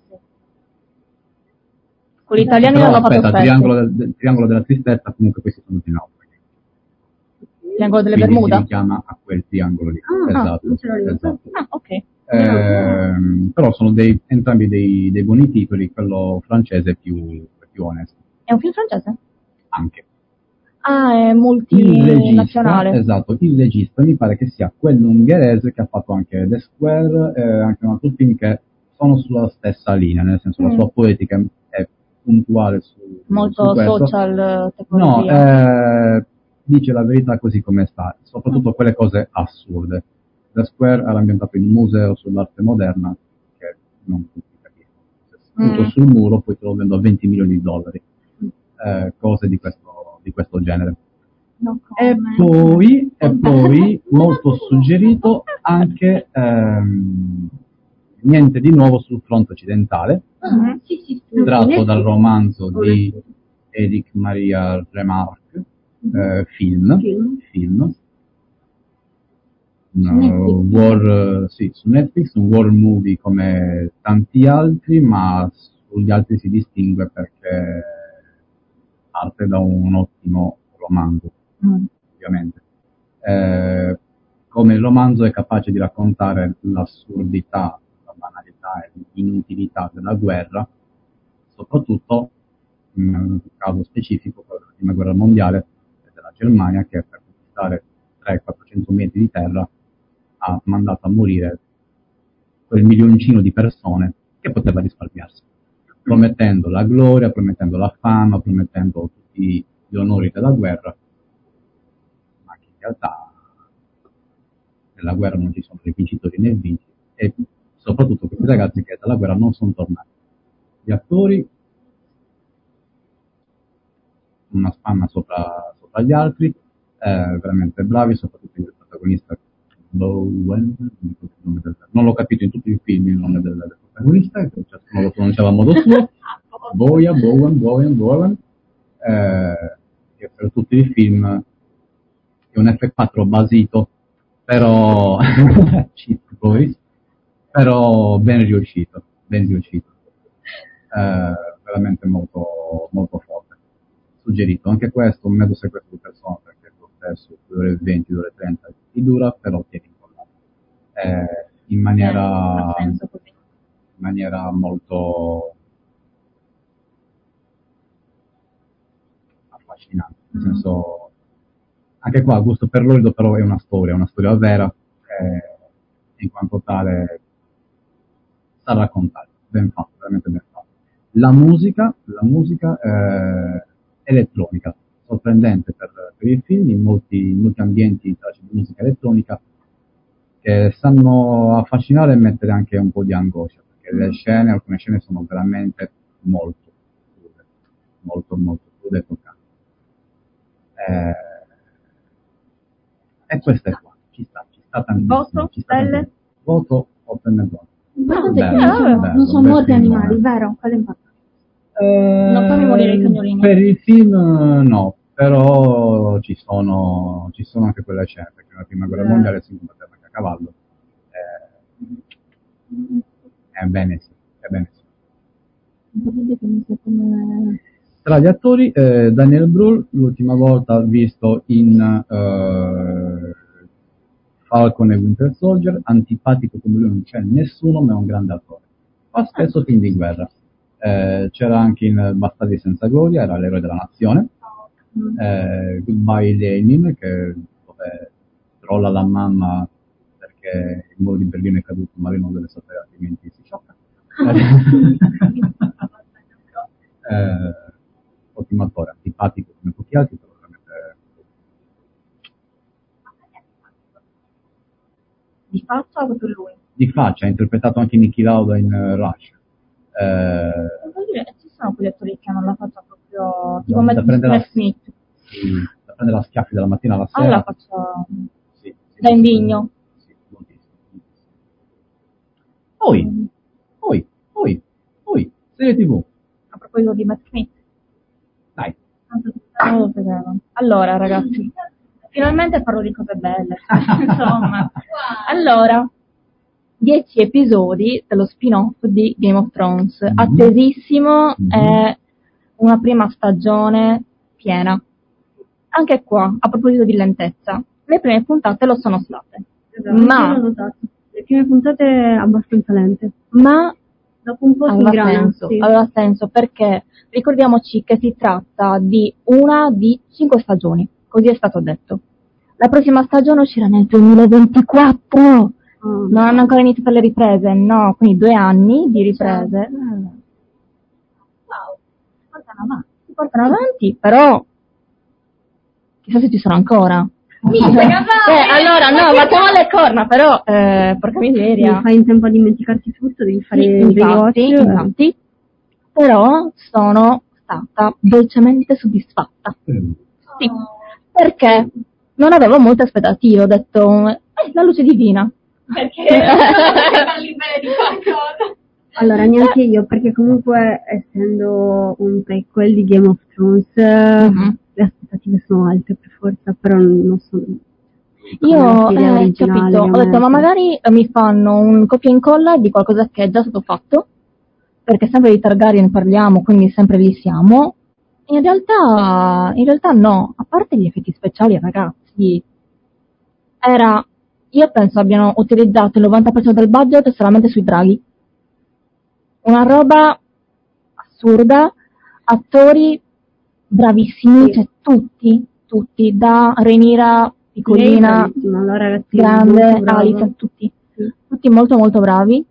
Con gli italiani però, l'hanno fatto aspetta, spesso. Triangolo della tristezza, comunque questi sono di naufraghi. Triangolo delle Quindi Bermuda? si richiama a quel triangolo lì. Esatto. Ok. Però sono entrambi dei buoni titoli, quello francese più onesto. È un film francese? Anche. È multinazionale. Esatto, il regista mi pare che sia quello ungherese che ha fatto anche The Square e anche un altro film che sono sulla stessa linea, nel senso la sua poetica è puntuale molto su questo. social, tecnologia. No, dice la verità così come sta, soprattutto quelle cose assurde. The Square era ambientato in un museo sull'arte moderna che non tutti capiscono. Se sputo sul muro poi te lo vendo a $20 milioni. Cose di questo genere. E poi molto suggerito anche Niente di nuovo sul fronte occidentale, tratto dal romanzo di Éric Maria Remarque, film. Su Netflix, un war movie come tanti altri, ma sugli altri si distingue perché parte da un ottimo romanzo, ovviamente. Come il romanzo è capace di raccontare l'assurdità, la banalità e l'inutilità della guerra, soprattutto in un caso specifico, quello della prima guerra mondiale e della Germania, che per conquistare 300-400 metri di terra ha mandato a morire quel milioncino di persone che poteva risparmiarsi, promettendo la gloria, promettendo la fama, promettendo tutti gli onori della guerra, ma che in realtà nella guerra non ci sono né vincitori né vinti, e soprattutto questi ragazzi che dalla guerra non sono tornati. Gli attori, una spanna sopra gli altri, veramente bravi, soprattutto il protagonista Bowen, non l'ho capito in tutti i film il nome del protagonista, ciascuno lo pronunciava a modo suo, Bowen, che per tutti i film è un F4 basito, però cheap voice, però ben riuscito, veramente molto, molto forte, suggerito. Anche questo, un mezzo sequestro di persona, perché lo stesso 2 ore e 20, 2 ore e 30 ti dura, però tieni incollato. In maniera molto affascinante, nel senso Anche qua, gusto per l'olio, però è una storia vera, in quanto tale sa raccontare, ben fatto, veramente ben fatto. La musica elettronica, sorprendente per il film, in molti ambienti tracce di musica elettronica che sanno affascinare e mettere anche un po' di angoscia, perché alcune scene sono veramente molto crude e toccanti. E questo è qua, ci sta tantissimo. Voto? Stelle? Voto 8,5. Non sono morti animali, vero? Quello è importante. Non fammi morire i cagnolini. Per il film no, però ci sono anche quelle scene, perché nella prima guerra mondiale si combatteva anche a cavallo. Ebbene sì. Tra gli attori, Daniel Brühl, l'ultima volta visto in Falcon e Winter Soldier, antipatico come lui non c'è nessuno, ma è un grande attore. Fa spesso film di guerra. C'era anche in Bastardi senza gloria, era l'eroe della nazione. Goodbye Lenin, dove trolla la mamma perché il muro di Berlino è caduto, ma lui non deve sapere, altrimenti si sciocca. Ottimo attore, antipatico come pochi altri, però veramente di faccia o proprio lui? Di faccia, ha interpretato anche Niki Lauda in Rush. Ci sono quegli attori che hanno la faccia proprio tipo Matt Smith. Sì, da prendere a schiaffi dalla mattina alla sera. La faccia da indigno. Sì, moltissimo. Poi, serie TV. A proposito di Matt Smith. Dai. Non lo sapevo. Allora, ragazzi, finalmente parlo di cose belle. Insomma. Allora, 10 episodi dello spin-off di Game of Thrones. Attesissimo, è una prima stagione piena. Anche qua, a proposito di lentezza, le prime puntate lo sono state. Esatto, ma le prime puntate abbastanza lente. Ma dopo un po' si ingrana. Aveva senso, perché ricordiamoci che si tratta di una di 5 stagioni, così è stato detto. La prossima stagione uscirà nel 2024. Non hanno ancora iniziato le riprese, no, quindi 2 anni di riprese. Wow, si portano avanti, però chissà se ci sono ancora. Allora, no, battiamo le corna, però, porca miseria. Fai in tempo a dimenticarti tutto, devi fare infatti, però sono stata dolcemente soddisfatta. Sì, perché non avevo molte aspettative, ho detto, la luce divina. Perché di qualcosa. Allora, neanche io, perché comunque, essendo un prequel di Game of Thrones, le aspettative sono alte per forza, però non sono... Io capito, ho detto, ma magari mi fanno un copia e incolla di qualcosa che è già stato fatto, perché sempre di Targaryen parliamo, quindi sempre lì siamo. In realtà no, a parte gli effetti speciali, ragazzi, io penso abbiano utilizzato il 90% del budget solamente sui draghi. Una roba assurda, attori bravissimi, cioè tutti, da Rhaenyra piccolina, grande, Alicent, tutti molto molto bravi.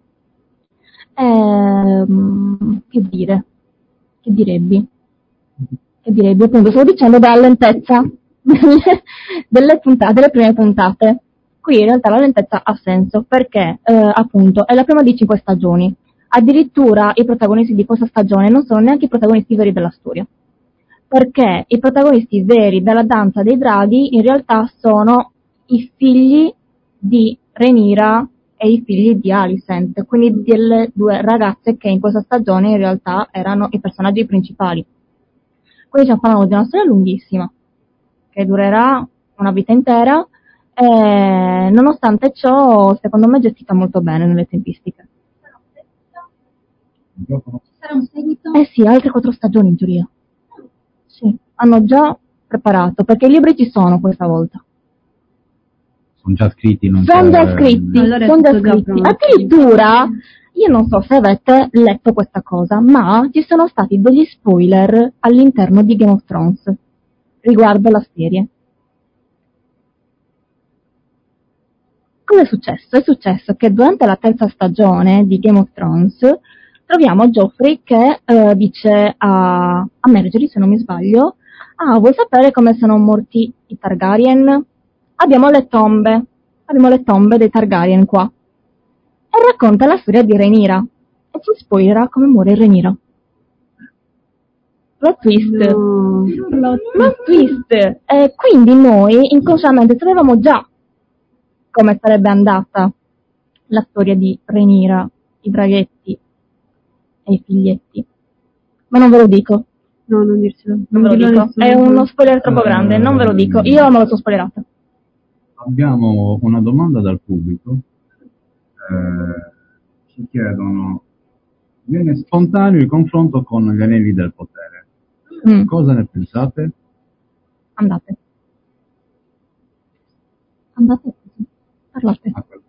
Che direbbi, appunto, stavo dicendo della lentezza delle prime puntate. Qui in realtà la lentezza ha senso, perché appunto è la prima di 5 stagioni. Addirittura i protagonisti di questa stagione non sono neanche i protagonisti veri della storia, perché i protagonisti veri della danza dei draghi in realtà sono i figli di Rhaenyra e i figli di Alicent, quindi delle 2 ragazze che in questa stagione in realtà erano i personaggi principali. Quindi stiamo parlando di una storia lunghissima, che durerà una vita intera, e nonostante ciò, secondo me è gestita molto bene nelle tempistiche. Sarà un seguito? Sì, altre 4 stagioni in teoria. Sì, hanno già preparato, perché i libri ci sono questa volta. Sono già scritti, Sono già scritti. Addirittura, io non so se avete letto questa cosa, ma ci sono stati degli spoiler all'interno di Game of Thrones riguardo la serie. cosa è successo? È successo che durante la terza stagione di Game of Thrones troviamo Joffrey che dice a Marjorie, se non mi sbaglio, vuoi sapere come sono morti i Targaryen? Abbiamo le tombe dei Targaryen qua. E racconta la storia di Rhaenyra e ci spoilerà come muore Rhaenyra. Plot twist. Plot twist. E quindi noi inconsciamente sapevamo già come sarebbe andata la storia di Rhaenyra, i draghetti e i figlietti. Ma non ve lo dico. No, non dircelo. Non ve lo dico. È uno spoiler troppo grande, non ve lo dico. Io me lo sono spoilerata. Abbiamo una domanda dal pubblico. Ci chiedono: viene spontaneo il confronto con gli anelli del potere. Cosa ne pensate? Andate così. Parlate.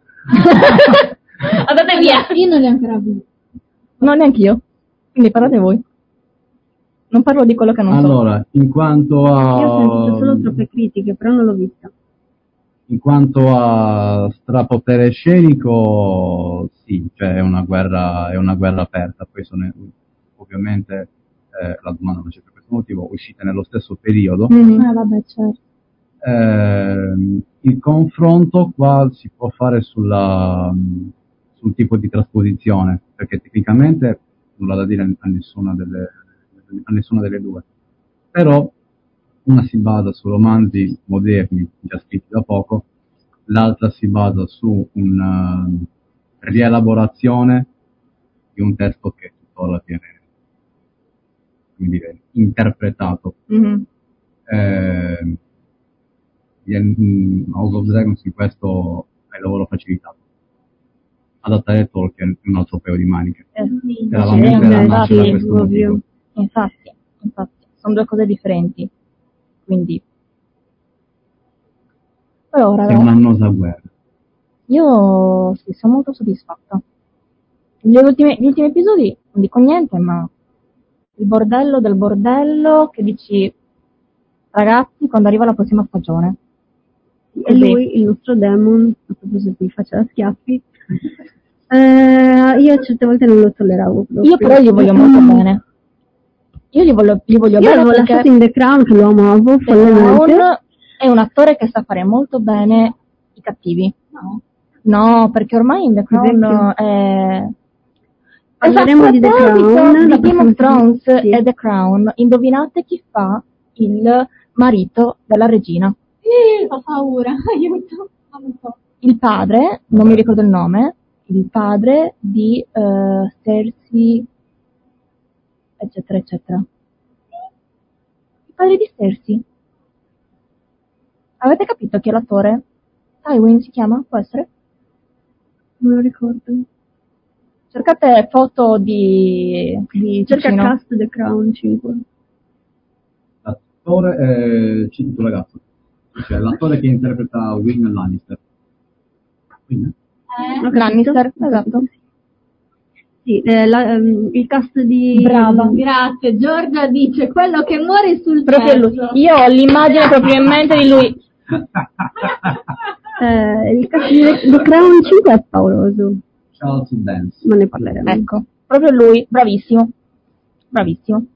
Andate via. Io non li ho ancora visti. Non neanche io. Quindi parlate voi. Non parlo di quello che non so. Allora, in quanto a... Io ho sentito solo troppe critiche, però non l'ho vista. In quanto a strapotere scenico, sì, cioè è una guerra aperta. Poi sono ovviamente, la domanda non c'è per questo motivo, uscite nello stesso periodo. Vabbè, certo. Il confronto qua si può fare sul tipo di trasposizione, perché tecnicamente nulla da dire a nessuna delle due, però una si basa su romanzi moderni già scritti da poco, l'altra si basa su una rielaborazione di un testo che tuttora viene, come dire, interpretato. House of Dragons in questo è il lavoro facilitato. Adattare Tolkien è un altro paio di maniche. Infatti, sono due cose differenti. Quindi, però ora è un'annosa guerra. Io sì, sono molto soddisfatta. Gli ultimi episodi non dico niente, ma il bordello del bordello che dici, ragazzi, quando arriva la prossima stagione. E lui, il nostro demon, a proposito mi faceva schiaffi, io certe volte non lo tolleravo proprio. Io però gli voglio molto bene. Io gli voglio bene. Io l'avevo lasciato in The Crown, che lo amavo follemente. È un attore che sa fare molto bene i cattivi. No, perché ormai in The Crown è... Parleremo di The Crown, di Game of Thrones e The Crown. Indovinate chi fa il marito della regina? Ho paura, aiuto. Non so. Il padre, non mi ricordo il nome, il padre di Cersei, eccetera, eccetera. Il padre di Cersei. Avete capito chi è l'attore? Tywin si chiama? Può essere? Non lo ricordo. Cercate foto di cerca cast The Crown 5. L'attore cito ragazzo, cioè l'attore che interpreta William Lannister. Lannister, esatto. Sì, il cast di... Brava, grazie. Giorgia dice quello che muore sul proprio lui. Io ho l'immagine proprio in mente di lui. Il cast di The Crown 5 è pauroso. Charles Dance. Non ne parleremo. Ecco, proprio lui, bravissimo. Bravissimo.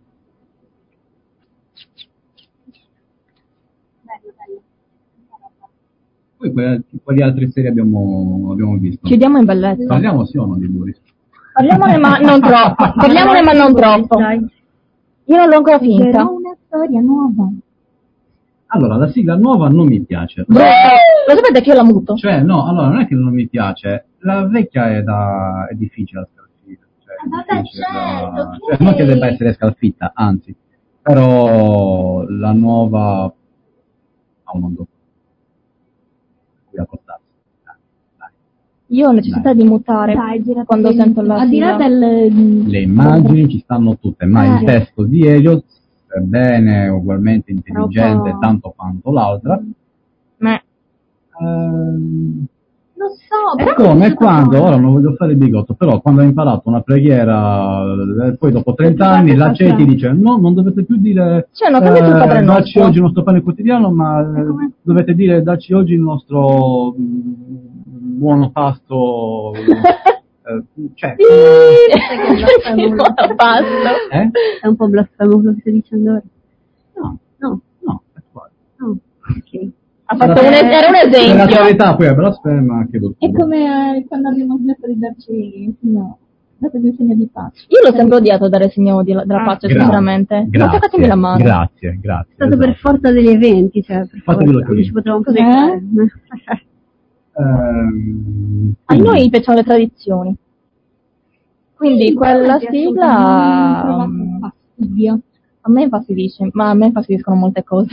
Poi quali altre serie abbiamo visto? Chiudiamo in bellezza. Parliamo sì o no di Boris? Parliamone ma non troppo. Parliamone ma non troppo. Io non l'ho ancora finita. Una storia nuova. Allora, la sigla nuova non mi piace. Lo sapete che io la muto? Cioè, no, allora non è che non mi piace. La vecchia è difficile da scalfire. Cioè, non che debba essere scalfitta, anzi. Però la nuova ha un mondo. Io ho necessità di mutare quando sento la sigla. Le immagini ci stanno tutte, ma il testo di Elliot è bene, ugualmente intelligente, tanto quanto l'altra. Lo so. È come quando, ora non voglio fare il bigotto, però quando hai imparato una preghiera, poi dopo 30 anni la CEI ti dice no, non dovete più dire dacci oggi il nostro pane quotidiano, ma dovete dire dacci oggi il nostro buono pasto. Cioè, è un po' blasfemo quello che stai dicendo ora. No, ok. Ha fatto era un esempio. Per la carità, poi è blasfema, chiedo scusa. È come quando abbiamo smesso di darci dato il segno di pace. Io l'ho sempre odiato dare il segno della pace, sinceramente. Non toccatemi la mano. Grazie. È stato per forza degli eventi, cioè per forza. Non ci potevamo così fare. A noi piacciono le tradizioni. Quindi quella sigla fastidio. A me infastidisce, ma a me infastidiscono molte cose.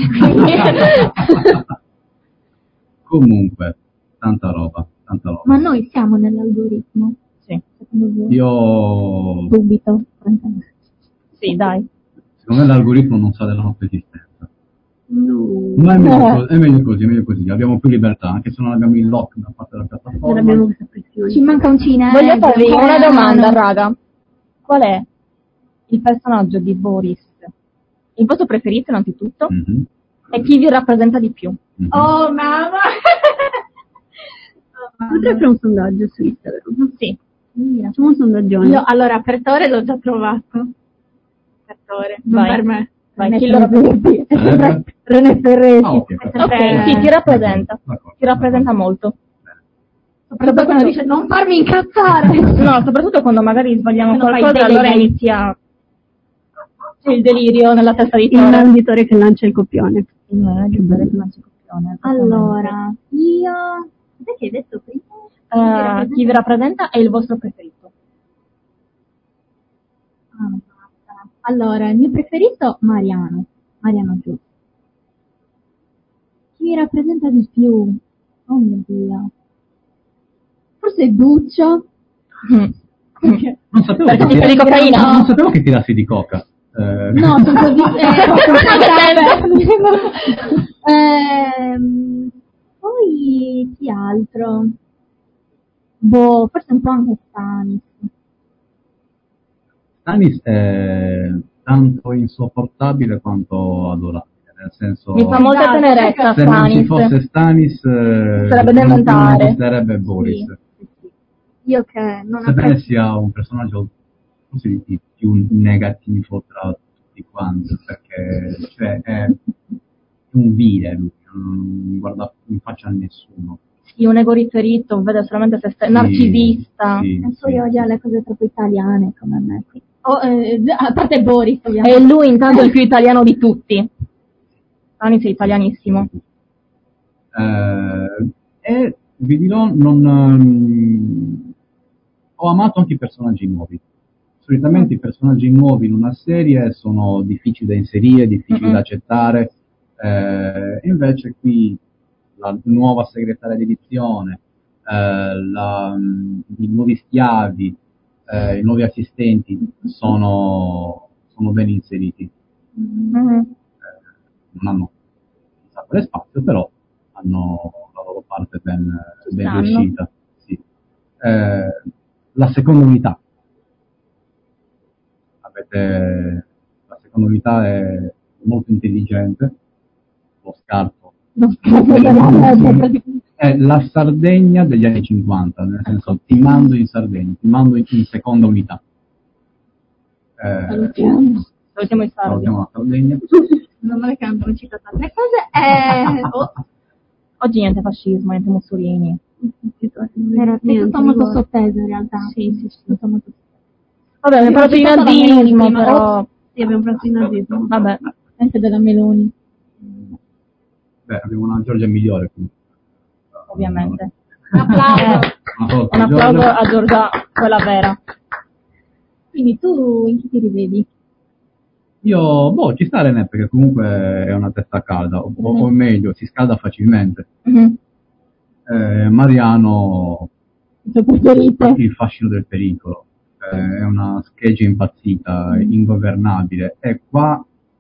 Comunque, tanta roba. Ma noi siamo nell'algoritmo? Sì. Io Subito. Sì, dai. Secondo me l'algoritmo non sa della nostra esistenza. No. Ma è meglio così. Abbiamo più libertà, anche se non abbiamo il lock da parte della piattaforma. Non abbiamo questa pressione. Ci manca un cinese. Voglio farvi una domanda, raga. Qual è il personaggio di Boris? Il vostro preferito innanzitutto? Mm-hmm. E chi vi rappresenta di più? Mm-hmm. Oh, mamma! Potrei fare un sondaggio su Instagram. Sì. Facciamo un sondaggione. Io, allora, per Tore l'ho già trovato. Per Tore, non Vai. per me. Vai, chi lo rappresenta? René Ferretti. Ok, sì, ti rappresenta. Ti rappresenta molto. Soprattutto quando dice non farmi incazzare. No, soprattutto quando magari sbagliamo qualcosa, allora inizia il delirio nella testa di Tore. Il mandatore che lancia il copione. Il mandatore che lancia il copione. Allora, io... Cos'è che hai detto prima? Chi vi rappresenta è il vostro preferito. Basta. Allora, il mio preferito, Mariano Giusto. Chi mi rappresenta di più? Oh mio Dio. Forse Duccio. Non sapevo che tirassi di coca. No, sono così. Poi chi altro? Forse un po' anche Stanis. Stanis è tanto insopportabile quanto adorabile, nel senso... Mi fa molta tenerezza se Stanis. non ci fosse Stanis sarebbe da inventare. Non esisterebbe Boris. Sì. Io che non sebbene sia un personaggio così più negativo tra tutti quanti, perché cioè, è un vile, lui non guarda in faccia a nessuno. Sì, un ego riferito, vede solamente se stesso, narcisista. E poi odia le cose troppo italiane come me. A parte Boris, ovviamente. E lui intanto è il più italiano di tutti. Stanis è italianissimo. E vi dirò, ho amato anche i personaggi nuovi. Solitamente i personaggi nuovi in una serie sono difficili da inserire, difficili da accettare, invece qui la nuova segretaria di edizione, i nuovi schiavi, i nuovi assistenti sono ben inseriti. Non hanno chissà quale spazio, però hanno la loro parte ben riuscita. Sì. La seconda unità. La seconda unità è molto intelligente, lo scarto. È la Sardegna degli anni 50, nel senso ti mando in Sardegna, ti mando in seconda unità. Salutiamo i sardi. Salutiamo la Sardegna. Non male che hanno citato altre cose. Oggi niente fascismo, niente Mussolini. È tutto molto sotteso in realtà. Sì. Tutto molto sotteso. Vabbè, abbiamo parlato di nazismo, però... Sì, abbiamo parlato di nazismo. Vabbè, anche della Meloni. Beh, abbiamo una Giorgia migliore qui. Ovviamente. Un applauso a Giorgia, quella vera. Quindi tu in chi ti rivedi? Io, ci sta René, perché comunque è una testa calda, o meglio, si scalda facilmente. Mariano, il fascino del pericolo. È una scheggia impazzita, ingovernabile, e qua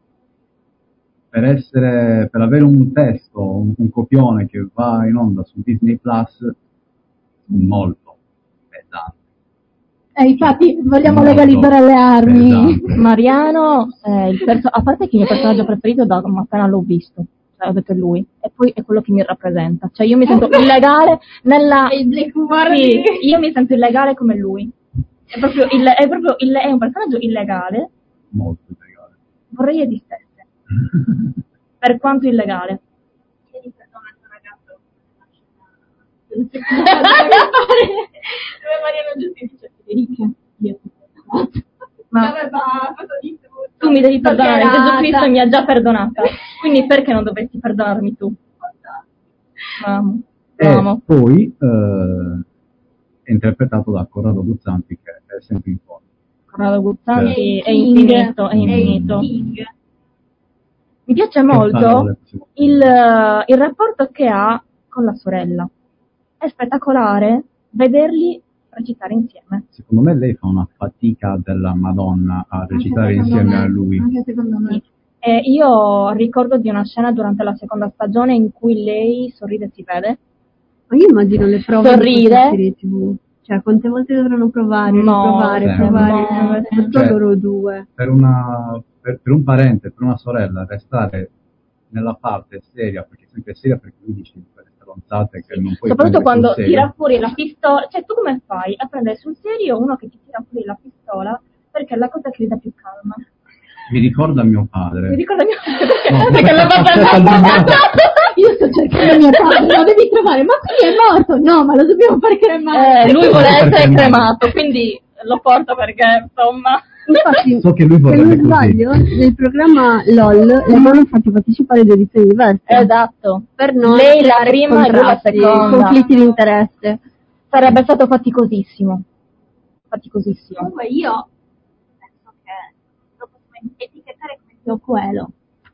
per avere un testo, un copione che va in onda su Disney Plus, molto pesante. Infatti vogliamo legalizzare le armi. Mariano, a parte che il mio personaggio preferito da appena l'ho visto. Cioè, ho detto è lui, e poi è quello che mi rappresenta. Cioè, io mi sento illegale nella... Sì, io mi sento illegale come lui. È un personaggio illegale. Molto illegale. Vorrei esistesse. Per quanto illegale. Chiedi perdono al tuo ragazzo. Dove Mariano Giustini dice Federica, io ti perdono. Ma tu mi devi perdonare, Gesù Cristo mi ha già perdonata, quindi perché non dovresti perdonarmi tu? Amo. E poi è interpretato da Corrado Guzzanti, che è sempre in forma. Corrado Guzzanti è infinito. Mi piace molto il rapporto che ha con la sorella. È spettacolare vederli recitare insieme. Secondo me lei fa una fatica della Madonna a recitare insieme a lui. Anche secondo me. Io ricordo di una scena durante la seconda stagione in cui lei sorride e si vede. Ma io immagino le prove Sorride. di TV. Cioè, quante volte dovranno provare, No, provare, Cioè, loro due. Per un parente, per una sorella, restare nella parte seria, perché sempre seria perché lui dice quelle stronzate che non puoi soprattutto quando sul tira fuori la pistola, cioè tu come fai a prendere sul serio uno che ti tira fuori la pistola, perché è la cosa che gli dà più calma. Mi ricorda mio padre. Mi ricorda mio No, padre perché l'ho fatto. Io sto cercando mio padre, lo devi trovare, ma qui è morto! No, ma lo dobbiamo fare cremare. Lui vuole essere cremato, quindi lo porto perché, insomma... Infatti, so che lui se vorrebbe non così. sbaglio, nel programma LOL le avevano fatto partecipare di edizioni diverse. Esatto. Per non lei la creare prima e lui la contrasti, seconda. conflitti di interesse. Sarebbe stato faticosissimo. Faticosissimo. Comunque io penso che lo possiamo etichettare come Zio Coelho.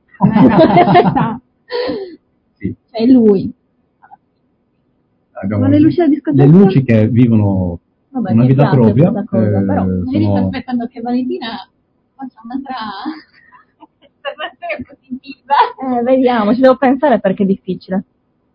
Sì. Cioè lui. Abbiamo Ma le luci da discoteca? le luci che vivono Vabbè, una mi vita piace propria. questa cosa, però Io sto Sono... aspettando che Valentina faccia un'altra affermazione positiva. Vediamo, ci devo pensare perché è difficile.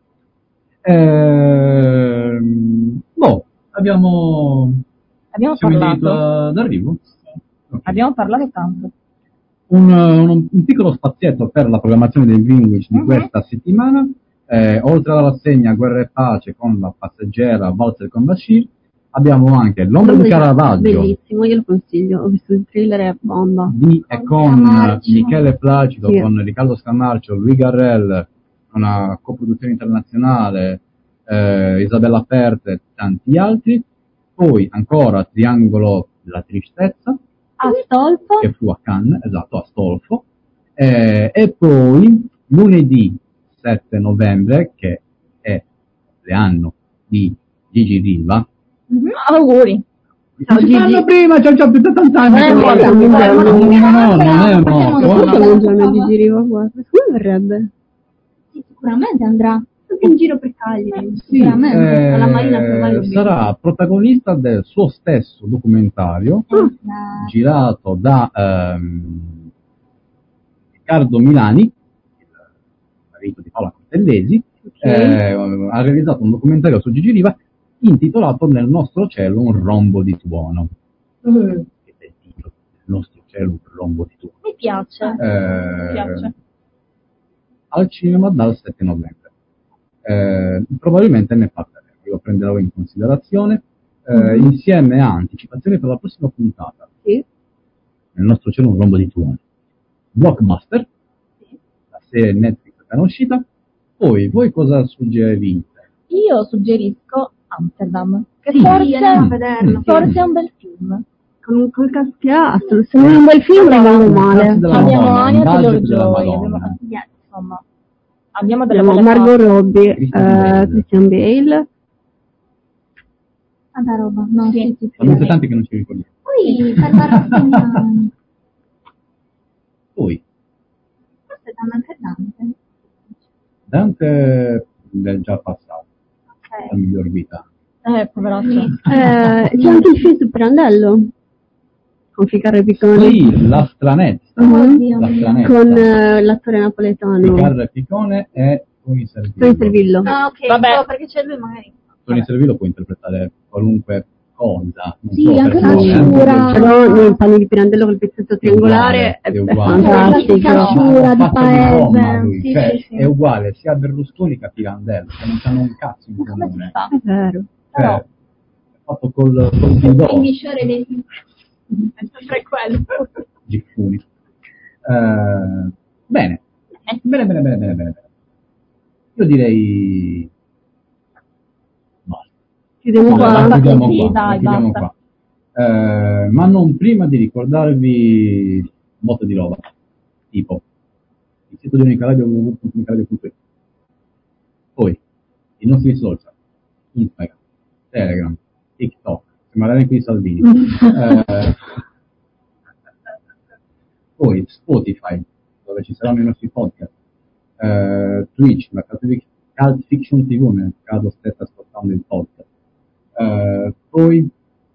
Abbiamo siamo in diritto parlato. d'arrivo? Okay. Abbiamo parlato tanto. Un piccolo spazietto per la programmazione del Greenwich di questa settimana. Oltre alla rassegna Guerra e Pace con la passeggera Walter con Bashir, abbiamo anche L'Ombra di Caravaggio. Bellissimo, io lo consiglio, ho visto il thriller, è bomba. Di e con Michele Placido, sì, con Riccardo Scamarcio, Louis Garrel, una coproduzione internazionale, Isabella Perte e tanti altri. Poi ancora Triangolo della Tristezza, Astolfo, che fu a Cannes, esatto, Astolfo. E poi lunedì 7 novembre, che è l'anno di Gigi Riva. Auguri. Ciao, Gigi. Prima, c'ho più di 80 anni. Non è un giorno di Gigi Riva qua. Come verrebbe? Sì, sicuramente andrà. In giro per Cagliari, sì, sicuramente alla Marina sarà protagonista del suo stesso documentario girato da Riccardo Milani, il marito di Paola Cortellesi. Ha realizzato un documentario su Gigi Riva intitolato Nel nostro cielo un rombo di tuono. Che è il titolo, Nel nostro cielo un rombo di tuono. Mi piace. Mi piace. Al cinema dal 7 novembre. Probabilmente ne parleremo, lo prenderò in considerazione insieme a anticipazioni per la prossima puntata. Sì. Nel nostro cielo un rombo di tuoni. Blockbuster, sì, la serie Netflix appena uscita. Poi voi cosa suggerite? Io suggerisco Amsterdam, che sì, andiamo a vederlo. Forse è un bel film. Col caschiato, se non è un bel film rimango male. Abbiamo Anya Taylor-Joy, insomma. Abbiamo delle Margot Robbie, Christian Bale. Tanta roba, no? Sì. Sono tanti che non ci ricordiamo. Poi per la rassegna... Poi? Forse anche Dante. Dante è già passato. Okay. La miglior vita. Poveraccio. C'è anche il film su Pirandello. Con Ficarra e Piccone. Sì, la stranezza. La stranezza. Con l'attore napoletano. Ficarra e Piccone e Tony Servillo. Tony Servillo. Ah, ok. Vabbè. Perché c'è lui magari. Tony Servillo può interpretare qualunque cosa. Non Sì, so anche perché, un'asciura. Però nel panino di Pirandello col pezzetto triangolare è fantastico. Asciura di Roma, paese. lui. Sì, Cioè, sì, sì. è uguale sia a Berlusconi che a Pirandello, che non hanno un cazzo in comune. È vero. Cioè, è fatto col bidò. Il misciore dei È sempre quello. Giffuni. Bene. Bene. Io direi... Chiudiamo qua. Chiudiamo qua. Ma non prima di ricordarvi un botto di roba. Tipo, il sito di unicaradio.it. Poi, i nostri social. Instagram, Telegram, TikTok. Magari qui Salvini. Poi Spotify, dove ci saranno i nostri podcast, Twitch, la Cult Fiction TV, nel caso stesse ascoltando il podcast. Poi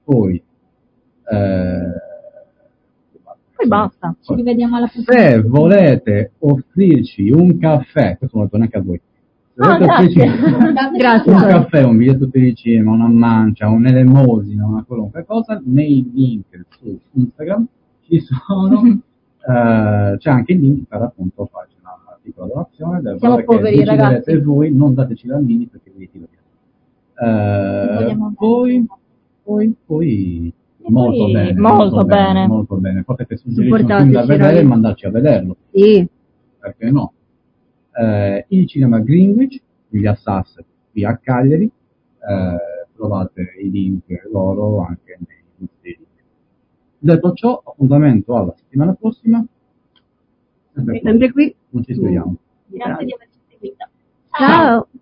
basta. Ci rivediamo alla prossima. Se volete offrirci un caffè, questo non lo neanche a voi. Se volete offrirci Grazie. un caffè, un biglietto per il cinema, una mancia, un'elemosina, una qualunque cosa, nei link su Instagram ci sono. C'è anche il link per appunto farci una piccola donazione del Siamo poveri, ragazzi. voi, non dateci l'annini perché vi tiro poi molto bene potete suggerire un film da vedere e mandarci a vederlo, sì, perché no. Il cinema Greenwich, gli Assassin qui a Cagliari, trovate i link loro anche nei nostri link. Detto ciò, appuntamento alla settimana prossima. Sempre qui. Non ci speriamo. Grazie di averci seguito. Ciao.